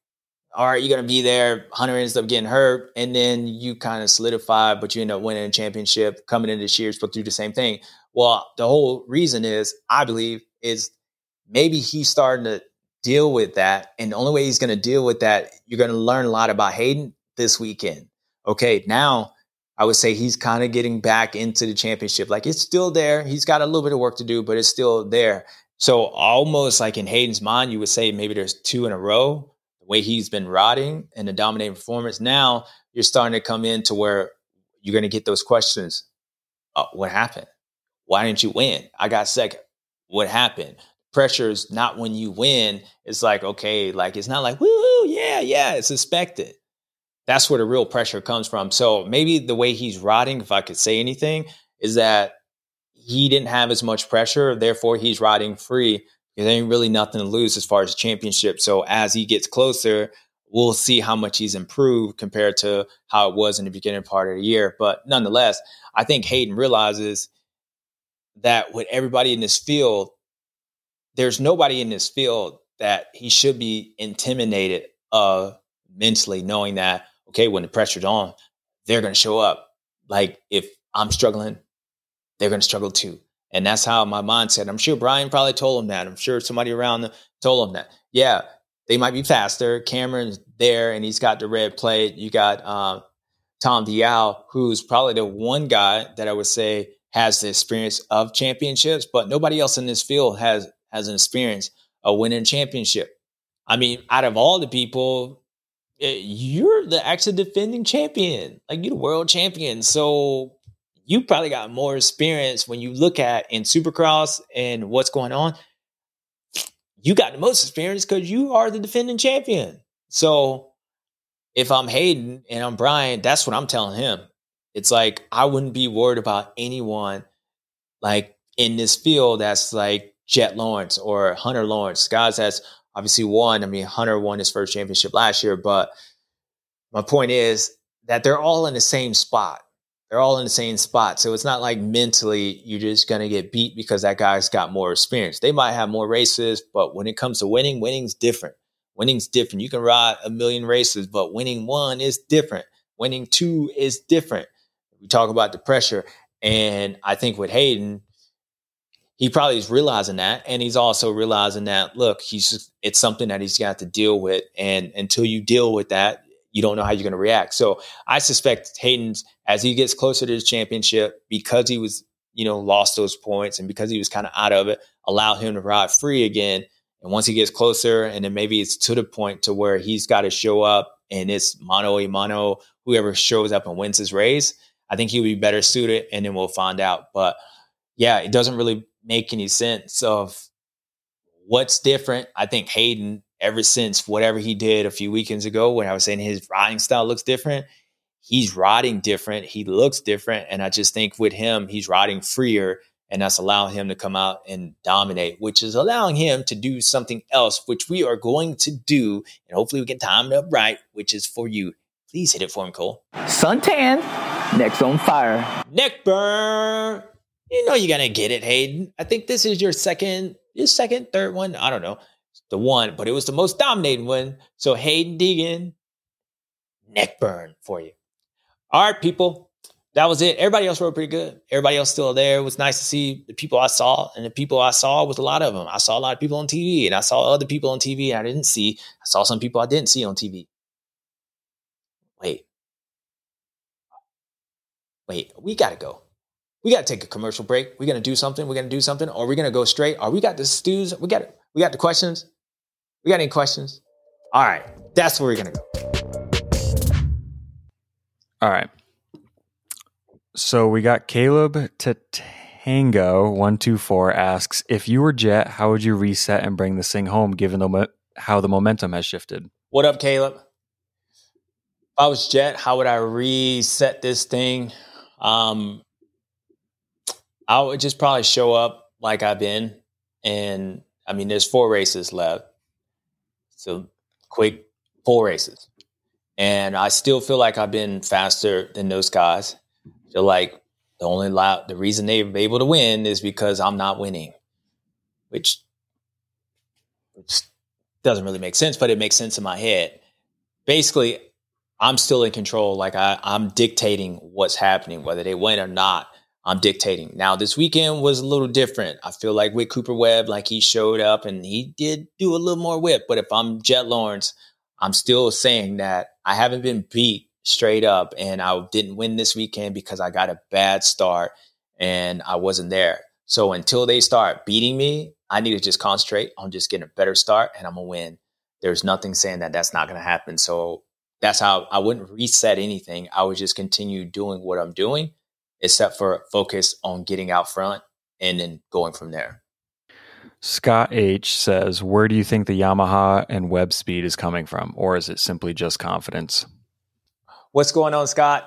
A: all right, you're going to be there. Hunter ends up getting hurt, and then you kind of solidify, but you end up winning a championship, coming into this year, supposed to do the same thing. Well, the whole reason is, I believe, is maybe he's starting to deal with that. And the only way he's going to deal with that, you're going to learn a lot about Hayden this weekend. Okay, now I would say he's kind of getting back into the championship. Like, it's still there. He's got a little bit of work to do, but it's still there. So almost like in Hayden's mind, you would say maybe there's two in a row, the way he's been riding and the dominating performance. Now you're starting to come into where you're going to get those questions. Uh, what happened? Why didn't you win? I got second. What happened? Pressure is not when you win. It's like, okay, like, it's not like, woo, yeah, yeah, it's expected. That's where the real pressure comes from. So maybe the way he's riding, if I could say anything, is that he didn't have as much pressure. Therefore, he's riding free. There ain't really nothing to lose as far as the championship. So as he gets closer, we'll see how much he's improved compared to how it was in the beginning part of the year. But nonetheless, I think Hayden realizes that with everybody in this field, there's nobody in this field that he should be intimidated of mentally, knowing that, okay, when the pressure's on, they're going to show up. Like, if I'm struggling, they're going to struggle too. And that's how my mindset. I'm sure Brian probably told him that. I'm sure somebody around them told him that. Yeah, they might be faster. Cameron's there, and he's got the red plate. You got um, Tom Dial, who's probably the one guy that I would say has the experience of championships, but nobody else in this field has has an experience of winning a championship. I mean, out of all the people, you're the actual defending champion. Like, you're the world champion. So you probably got more experience when you look at in Supercross and what's going on. You got the most experience because you are the defending champion. So if I'm Hayden and I'm Brian, that's what I'm telling him. It's like, I wouldn't be worried about anyone like in this field that's like Jet Lawrence or Hunter Lawrence, guys that's obviously won. I mean, Hunter won his first championship last year, but my point is that they're all in the same spot. They're all in the same spot. So it's not like mentally you're just going to get beat because that guy's got more experience. They might have more races, but when it comes to winning, winning's different. Winning's different. You can ride a million races, but winning one is different. Winning two is different. We talk about the pressure. And I think with Hayden, he probably is realizing that. And he's also realizing that, look, he's just, it's something that he's got to deal with. And until you deal with that, you don't know how you're going to react. So I suspect Hayden's, as he gets closer to his championship, because he was, you know, lost those points and because he was kind of out of it, allow him to ride free again. And once he gets closer, and then maybe it's to the point to where he's got to show up and it's mano a mano, whoever shows up and wins his race, I think he would be better suited, and then we'll find out. But yeah, it doesn't really make any sense of what's different. I think Hayden, ever since whatever he did a few weekends ago, when I was saying his riding style looks different, he's riding different. He looks different. And I just think with him, he's riding freer, and that's allowing him to come out and dominate, which is allowing him to do something else, which we are going to do. And hopefully we can time it up right, which is for you. Please hit it for him, Cole.
H: Suntan, next on fire.
A: Neck burn. You know you're going to get it, Hayden. I think this is your second, your second, third one. I don't know. The one, but it was the most dominating one. So Hayden Deegan, neck burn for you. All right, people. That was it. Everybody else rode pretty good. Everybody else still there. It was nice to see the people I saw, and the people I saw was a lot of them. I saw a lot of people on T V, and I saw other people on T V I didn't see. I saw some people I didn't see on T V. Wait. Wait, we got to go. We got to take a commercial break. We're going to do something. We're going to do something. Or we're going to go straight. Or we got the stews. We got we got the questions. We got any questions? All right. That's where we're going to go.
I: All right. So we got Caleb Tatango one two four asks, if you were Jet, how would you reset and bring this thing home given the mo- how the momentum has shifted?
A: What up, Caleb? If I was Jet, how would I reset this thing? Um, I would just probably show up like I've been. And I mean, there's four races left. So quick, four races. And I still feel like I've been faster than those guys. I feel like the only loud, the reason they're able to win is because I'm not winning, which, which doesn't really make sense, but it makes sense in my head. basically, I'm still in control. Like I, I'm dictating what's happening, whether they win or not. I'm dictating. Now, this weekend was a little different. I feel like with Cooper Webb, like he showed up and he did do a little more whip. But if I'm Jet Lawrence, I'm still saying that I haven't been beat straight up, and I didn't win this weekend because I got a bad start and I wasn't there. So until they start beating me, I need to just concentrate on just getting a better start, and I'm going to win. There's nothing saying that that's not going to happen. So that's how I wouldn't reset anything. I would just continue doing what I'm doing, except for focus on getting out front and then going from there.
I: Scott H says, where do you think the Yamaha and Webb speed is coming from? Or is it simply just confidence?
A: What's going on, Scott?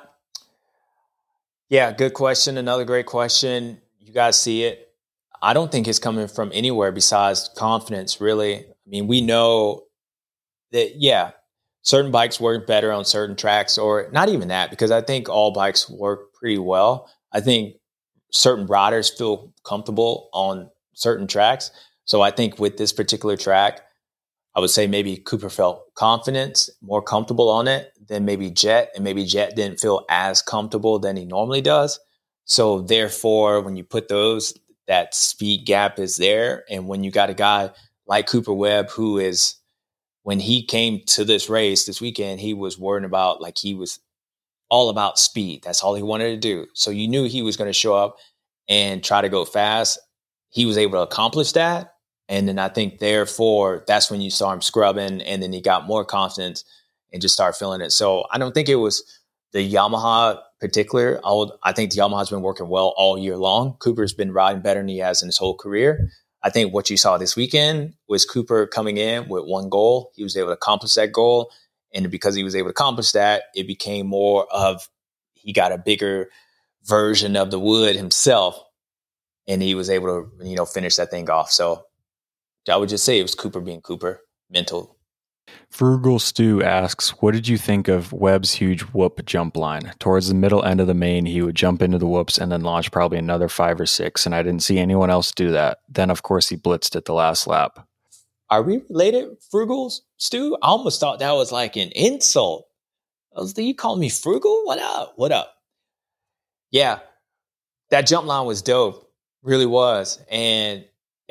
A: Yeah, good question. Another great question. You guys see it. I don't think it's coming from anywhere besides confidence, really. I mean, we know that, yeah, certain bikes work better on certain tracks, or not even that, because I think all bikes work pretty well. I think certain riders feel comfortable on certain tracks. So I think with this particular track, I would say maybe Cooper felt confidence, more comfortable on it than maybe Jet, and maybe Jet didn't feel as comfortable than he normally does. So therefore, when you put those, that speed gap is there. And when you got a guy like Cooper Webb, who is, when he came to this race this weekend, he was worrying about, like, he was all about speed. That's all he wanted to do. So you knew he was going to show up and try to go fast. He was able to accomplish that. And then I think, therefore, that's when you saw him scrubbing, and then he got more confidence and just started feeling it. So I don't think it was the Yamaha particular. I'll, I think the Yamaha's been working well all year long. Cooper's been riding better than he has in his whole career. I think what you saw this weekend was Cooper coming in with one goal. He was able to accomplish that goal. And because he was able to accomplish that, it became more of, he got a bigger version of the wood himself, and he was able to, you know, finish that thing off. So I would just say it was Cooper being Cooper, mental.
I: Frugal Stew asks, what did you think of Webb's huge whoop jump line? Towards the middle end of the main, he would jump into the whoops and then launch probably another five or six, and I didn't see anyone else do that. Then, of course, he blitzed at the last lap.
A: Are we related, Frugal Stew? I almost thought that was like an insult. I was, you call me frugal? What up? What up? Yeah, that jump line was dope. Really was. And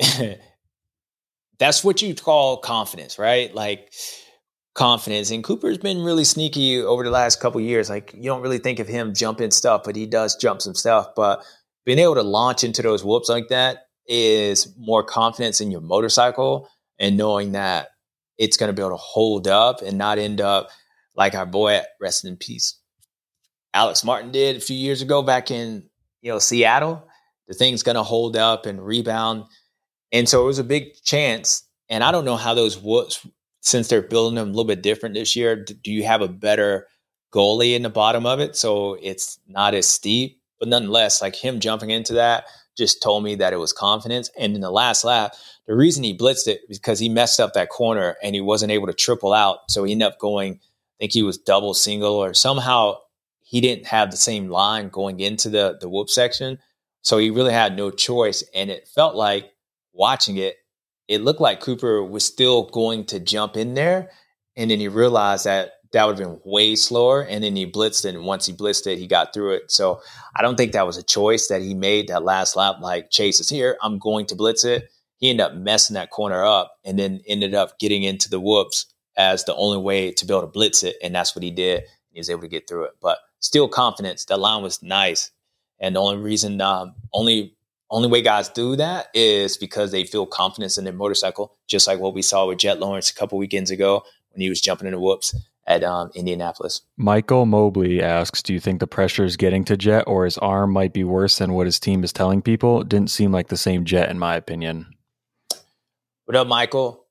A: that's what you call confidence, right? Like, confidence. And Cooper's been really sneaky over the last couple of years. Like, you don't really think of him jumping stuff, but he does jump some stuff. But being able to launch into those whoops like that is more confidence in your motorcycle, and knowing that it's going to be able to hold up and not end up like our boy, rest in peace, Alex Martin did a few years ago back in, you know, Seattle. The thing's going to hold up and rebound. And so it was a big chance. And I don't know how those whoops, since they're building them a little bit different this year, do you have a better goalie in the bottom of it so it's not as steep? But nonetheless, like, him jumping into that just told me that it was confidence. And in the last lap, the reason he blitzed it was because he messed up that corner and he wasn't able to triple out. So he ended up going, I think he was double single, or somehow he didn't have the same line going into the, the whoop section. So he really had no choice. And it felt like, watching it, it looked like Cooper was still going to jump in there. And then he realized that that would have been way slower. And then he blitzed it. And once he blitzed it, he got through it. So I don't think that was a choice that he made that last lap. Like, Chase is here, I'm going to blitz it. He ended up messing that corner up, and then ended up getting into the whoops as the only way to be able to blitz it. And that's what he did. He was able to get through it. But still confidence. That line was nice. And the only reason, um, only Only way guys do that is because they feel confidence in their motorcycle, just like what we saw with Jet Lawrence a couple weekends ago when he was jumping in the whoops at um, Indianapolis.
I: Michael Mobley asks, do you think the pressure is getting to Jet, or his arm might be worse than what his team is telling people? It didn't seem like the same Jet, in my opinion.
A: What up, Michael?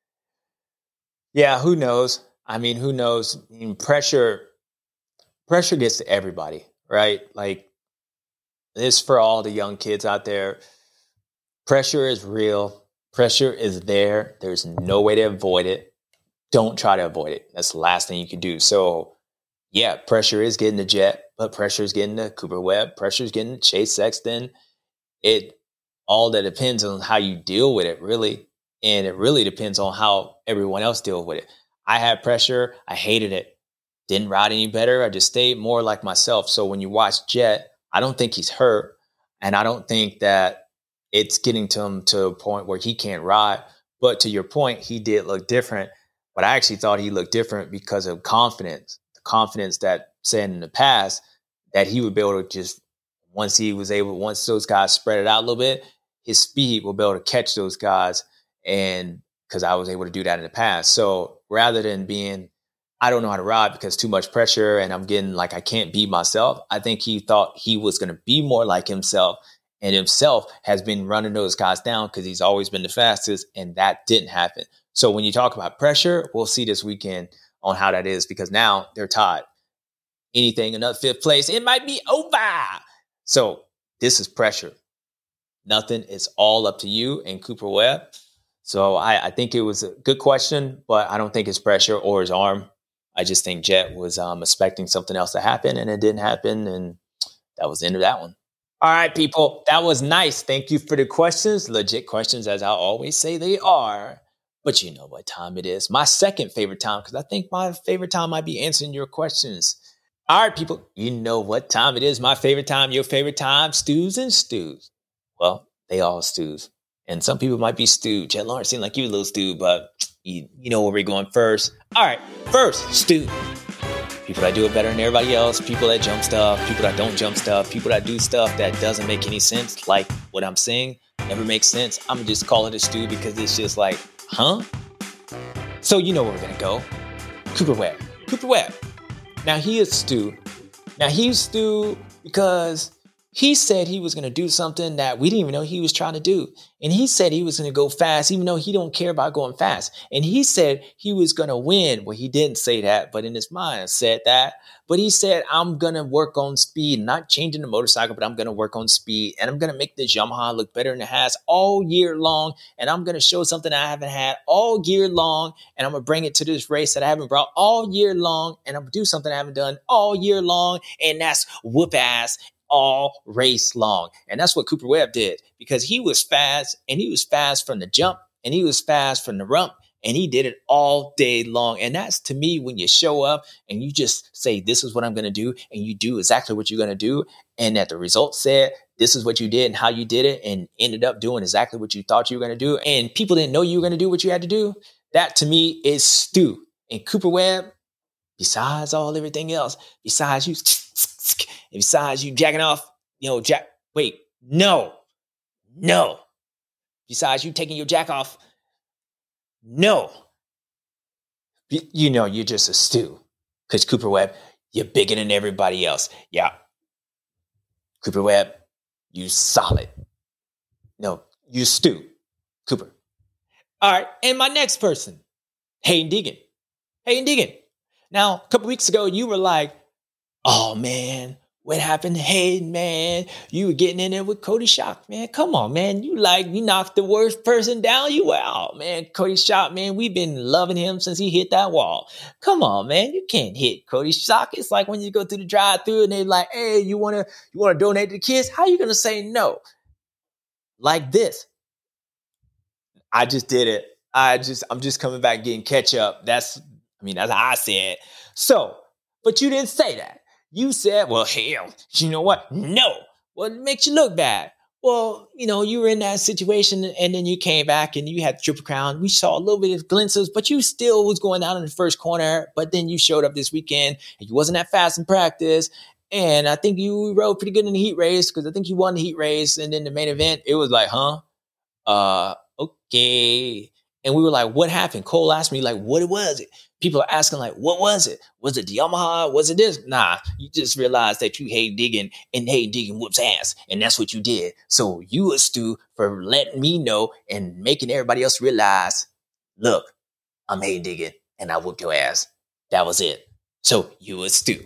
A: Yeah, who knows? I mean, who knows? I mean, pressure, pressure gets to everybody, right? Like, this for all the young kids out there. Pressure is real. Pressure is there. There's no way to avoid it. Don't try to avoid it. That's the last thing you can do. So, yeah, pressure is getting to Jet, but pressure is getting to Cooper Webb. Pressure is getting to Chase Sexton. It all that depends on how you deal with it, really. And it really depends on how everyone else deals with it. I had pressure. I hated it. Didn't ride any better. I just stayed more like myself. So when you watch Jet, I don't think he's hurt. And I don't think that it's getting to him to a point where he can't ride. But to your point, he did look different. But I actually thought he looked different because of confidence. The confidence that said in the past that he would be able to just, once he was able, once those guys spread it out a little bit, his speed will be able to catch those guys. And because I was able to do that in the past. So rather than being, I don't know how to ride because too much pressure and I'm getting like I can't be myself, I think he thought he was going to be more like himself, and himself has been running those guys down because he's always been the fastest, and that didn't happen. So when you talk about pressure, we'll see this weekend on how that is, because now they're tied. Anything another fifth place, it might be over. So this is pressure. Nothing. It's all up to you and Cooper Webb. So I, I think it was a good question, but I don't think it's pressure or his arm. I just think Jet was um, expecting something else to happen, and it didn't happen, and that was the end of that one. All right, people, that was nice. Thank you for the questions. Legit questions, as I always say they are. But you know what time it is. My second favorite time, because I think my favorite time might be answering your questions. All right, people, you know what time it is. My favorite time, your favorite time, stews and stews. Well, they all stews. And some people might be stewed. Jet Lawrence seemed like you a little stewed, but you, you know where we're going first. All right, first, stew. People that do it better than everybody else, people that jump stuff, people that don't jump stuff, people that do stuff that doesn't make any sense, like what I'm saying, never makes sense. I'm going to just call it a stew because it's just like, huh? So you know where we're going to go. Cooper Webb. Cooper Webb. Now he is stew. Now he's stew because he said he was going to do something that we didn't even know he was trying to do. And he said he was going to go fast, even though he don't care about going fast. And he said he was going to win. Well, he didn't say that, but in his mind said that. But he said, I'm going to work on speed, not changing the motorcycle, but I'm going to work on speed. And I'm going to make this Yamaha look better than it has all year long. And I'm going to show something I haven't had all year long. And I'm going to bring it to this race that I haven't brought all year long. And I'm going to do something I haven't done all year long. And that's whoop ass all race long. And that's what Cooper Webb did, because he was fast, and he was fast from the jump, and he was fast from the rump, and he did it all day long. And that's, to me, when you show up and you just say, this is what I'm going to do, and you do exactly what you're going to do, and that the results said this is what you did and how you did it, and ended up doing exactly what you thought you were going to do, and people didn't know you were going to do what you had to do. That, to me, is stew. And Cooper Webb, besides all everything else, besides you And besides you jacking off, you know, jack, wait, no, no. Besides you taking your jack off, no. You, you know, you're just a stew. Because Cooper Webb, you're bigger than everybody else. Yeah. Cooper Webb, you solid. No, you stew. Cooper. All right. And my next person, Hayden Deegan. Hayden Deegan. Now, a couple weeks ago, you were like, oh, man, what happened to Hayden, man? You were getting in there with Cody Schock, man. Come on, man. You like, you knocked the worst person down. You were out, man. Cody Schock, man, we've been loving him since he hit that wall. Come on, man. You can't hit Cody Schock. It's like when you go through the drive-thru and they're like, hey, you want to you want to donate to the kids? How are you going to say no? Like this. I just did it. I just, I'm just coming back getting catch up. That's, I mean, that's how I said. So, but you didn't say that. You said, well, hell, you know what? No. Well, it makes you look bad. Well, you know, you were in that situation and then you came back and you had the Triple Crown. We saw a little bit of glimpses, but you still was going out in the first corner. But then you showed up this weekend and you wasn't that fast in practice. And I think you rode pretty good in the heat race because I think you won the heat race. And then the main event, it was like, huh? Uh, okay. And we were like, what happened? Cole asked me, like, what was it? People are asking, like, what was it? Was it the Yamaha? Was it this? Nah, you just realized that you hate Deegan, and Hayden Deegan whoops ass. And that's what you did. So you a stew for letting me know and making everybody else realize, look, I'm Hayden Deegan, and I whooped your ass. That was it. So you a stew.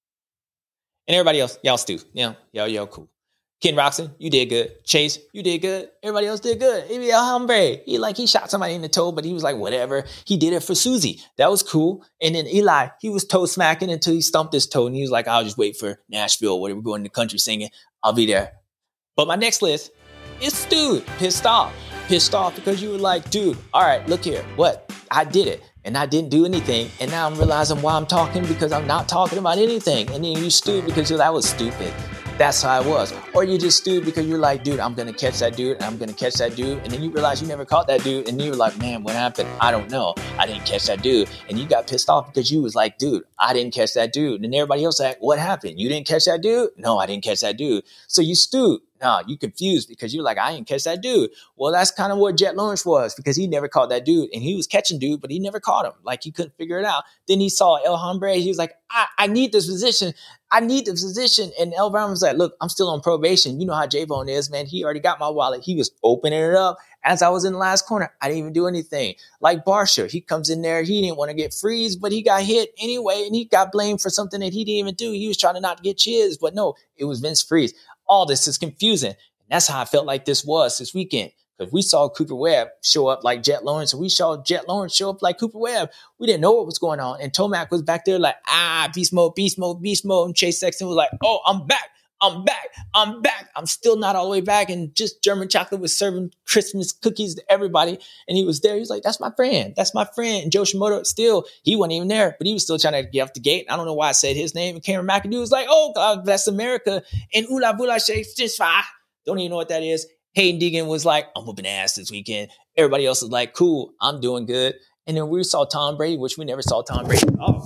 A: And everybody else, y'all stew. Yeah, y'all, y'all cool. Ken Roxon, you did good. Chase, you did good. Everybody else did good. Even El Hombre, he like he shot somebody in the toe, but he was like, whatever. He did it for Susie. That was cool. And then Eli, he was toe smacking until he stumped his toe, and he was like, I'll just wait for Nashville, where we're going to the country singing. I'll be there. But my next list is Stu, pissed off. Pissed off because you were like, dude, all right, look here. What? I did it. and I didn't do anything. And now I'm realizing why I'm talking, because I'm not talking about anything. And then you stood because you're like, I was stupid. That's how I was. Or you just stood because you're like, dude, I'm going to catch that dude, and I'm going to catch that dude. And then you realize you never caught that dude. And you were like, man, what happened? I don't know. I didn't catch that dude. And you got pissed off because you was like, dude, I didn't catch that dude. And everybody else like, what happened? You didn't catch that dude? No, I didn't catch that dude. So you stood. No, you confused because you're like, I didn't catch that dude. Well, that's kind of what Jet Lawrence was, because he never caught that dude, and he was catching dude, but he never caught him. Like, he couldn't figure it out. Then he saw El Hombre. He was like, I, I need this position. I need this position. And El Brown was like, look, I'm still on probation. You know how J-Bone is, man. He already got my wallet. He was opening it up as I was in the last corner. I didn't even do anything. Like Barsha, he comes in there. He didn't want to get freeze, but he got hit anyway, and he got blamed for something that he didn't even do. He was trying to not get chiz, but no, it was Vince Freeze. All this is confusing. That's how I felt like this was this weekend, because we saw Cooper Webb show up like Jet Lawrence, and we saw Jet Lawrence show up like Cooper Webb. We didn't know what was going on. And Tomac was back there like, ah, beast mode, beast mode, beast mode. And Chase Sexton was like, oh, I'm back. I'm back. I'm back. I'm still not all the way back. And just German Chocolate was serving Christmas cookies to everybody. And he was there. He was like, that's my friend. That's my friend. And Joe Shimoda, still, he wasn't even there, but he was still trying to get off the gate. I don't know why I said his name. And Cameron McAdoo was like, oh, God, that's America. And Ula Bula Shakes just fine. Don't even know what that is. Hayden Deegan was like, I'm whooping ass this weekend. Everybody else was like, cool, I'm doing good. And then we saw Tom Brady, which we never saw Tom Brady. Oh.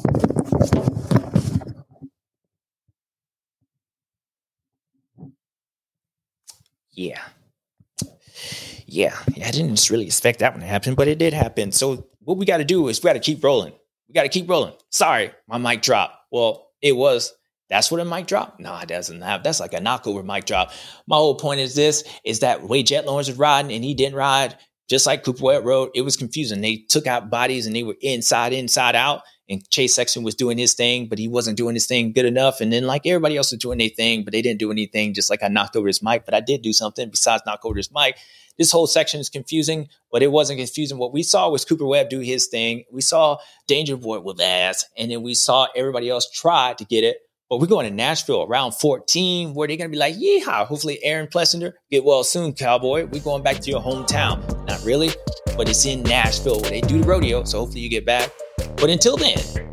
A: Yeah. Yeah. Yeah, I didn't just really expect that one to happen, but it did happen. So what we got to do is we got to keep rolling. We got to keep rolling. Sorry, my mic dropped. Well, it was. That's what a mic drop? No, it doesn't have. That's like a knockover mic drop. My whole point is this, is that way Jet Lawrence was riding and he didn't ride, just like Cooper Webb rode, it was confusing. They took out bodies and they were inside, inside out. And Chase Sexton was doing his thing, but he wasn't doing his thing good enough. And then like everybody else was doing their thing, but they didn't do anything, just like I knocked over his mic. But I did do something besides knock over his mic. This whole section is confusing, but it wasn't confusing. What we saw was Cooper Webb do his thing. We saw Danger Boy with ass, and then we saw everybody else try to get it. But we're going to Nashville around fourteen, where they're going to be like, yeehaw. Hopefully Aaron Plessinger get well soon, cowboy. We're going back to your hometown. Not really, but it's in Nashville where they do the rodeo. So hopefully you get back. But until then,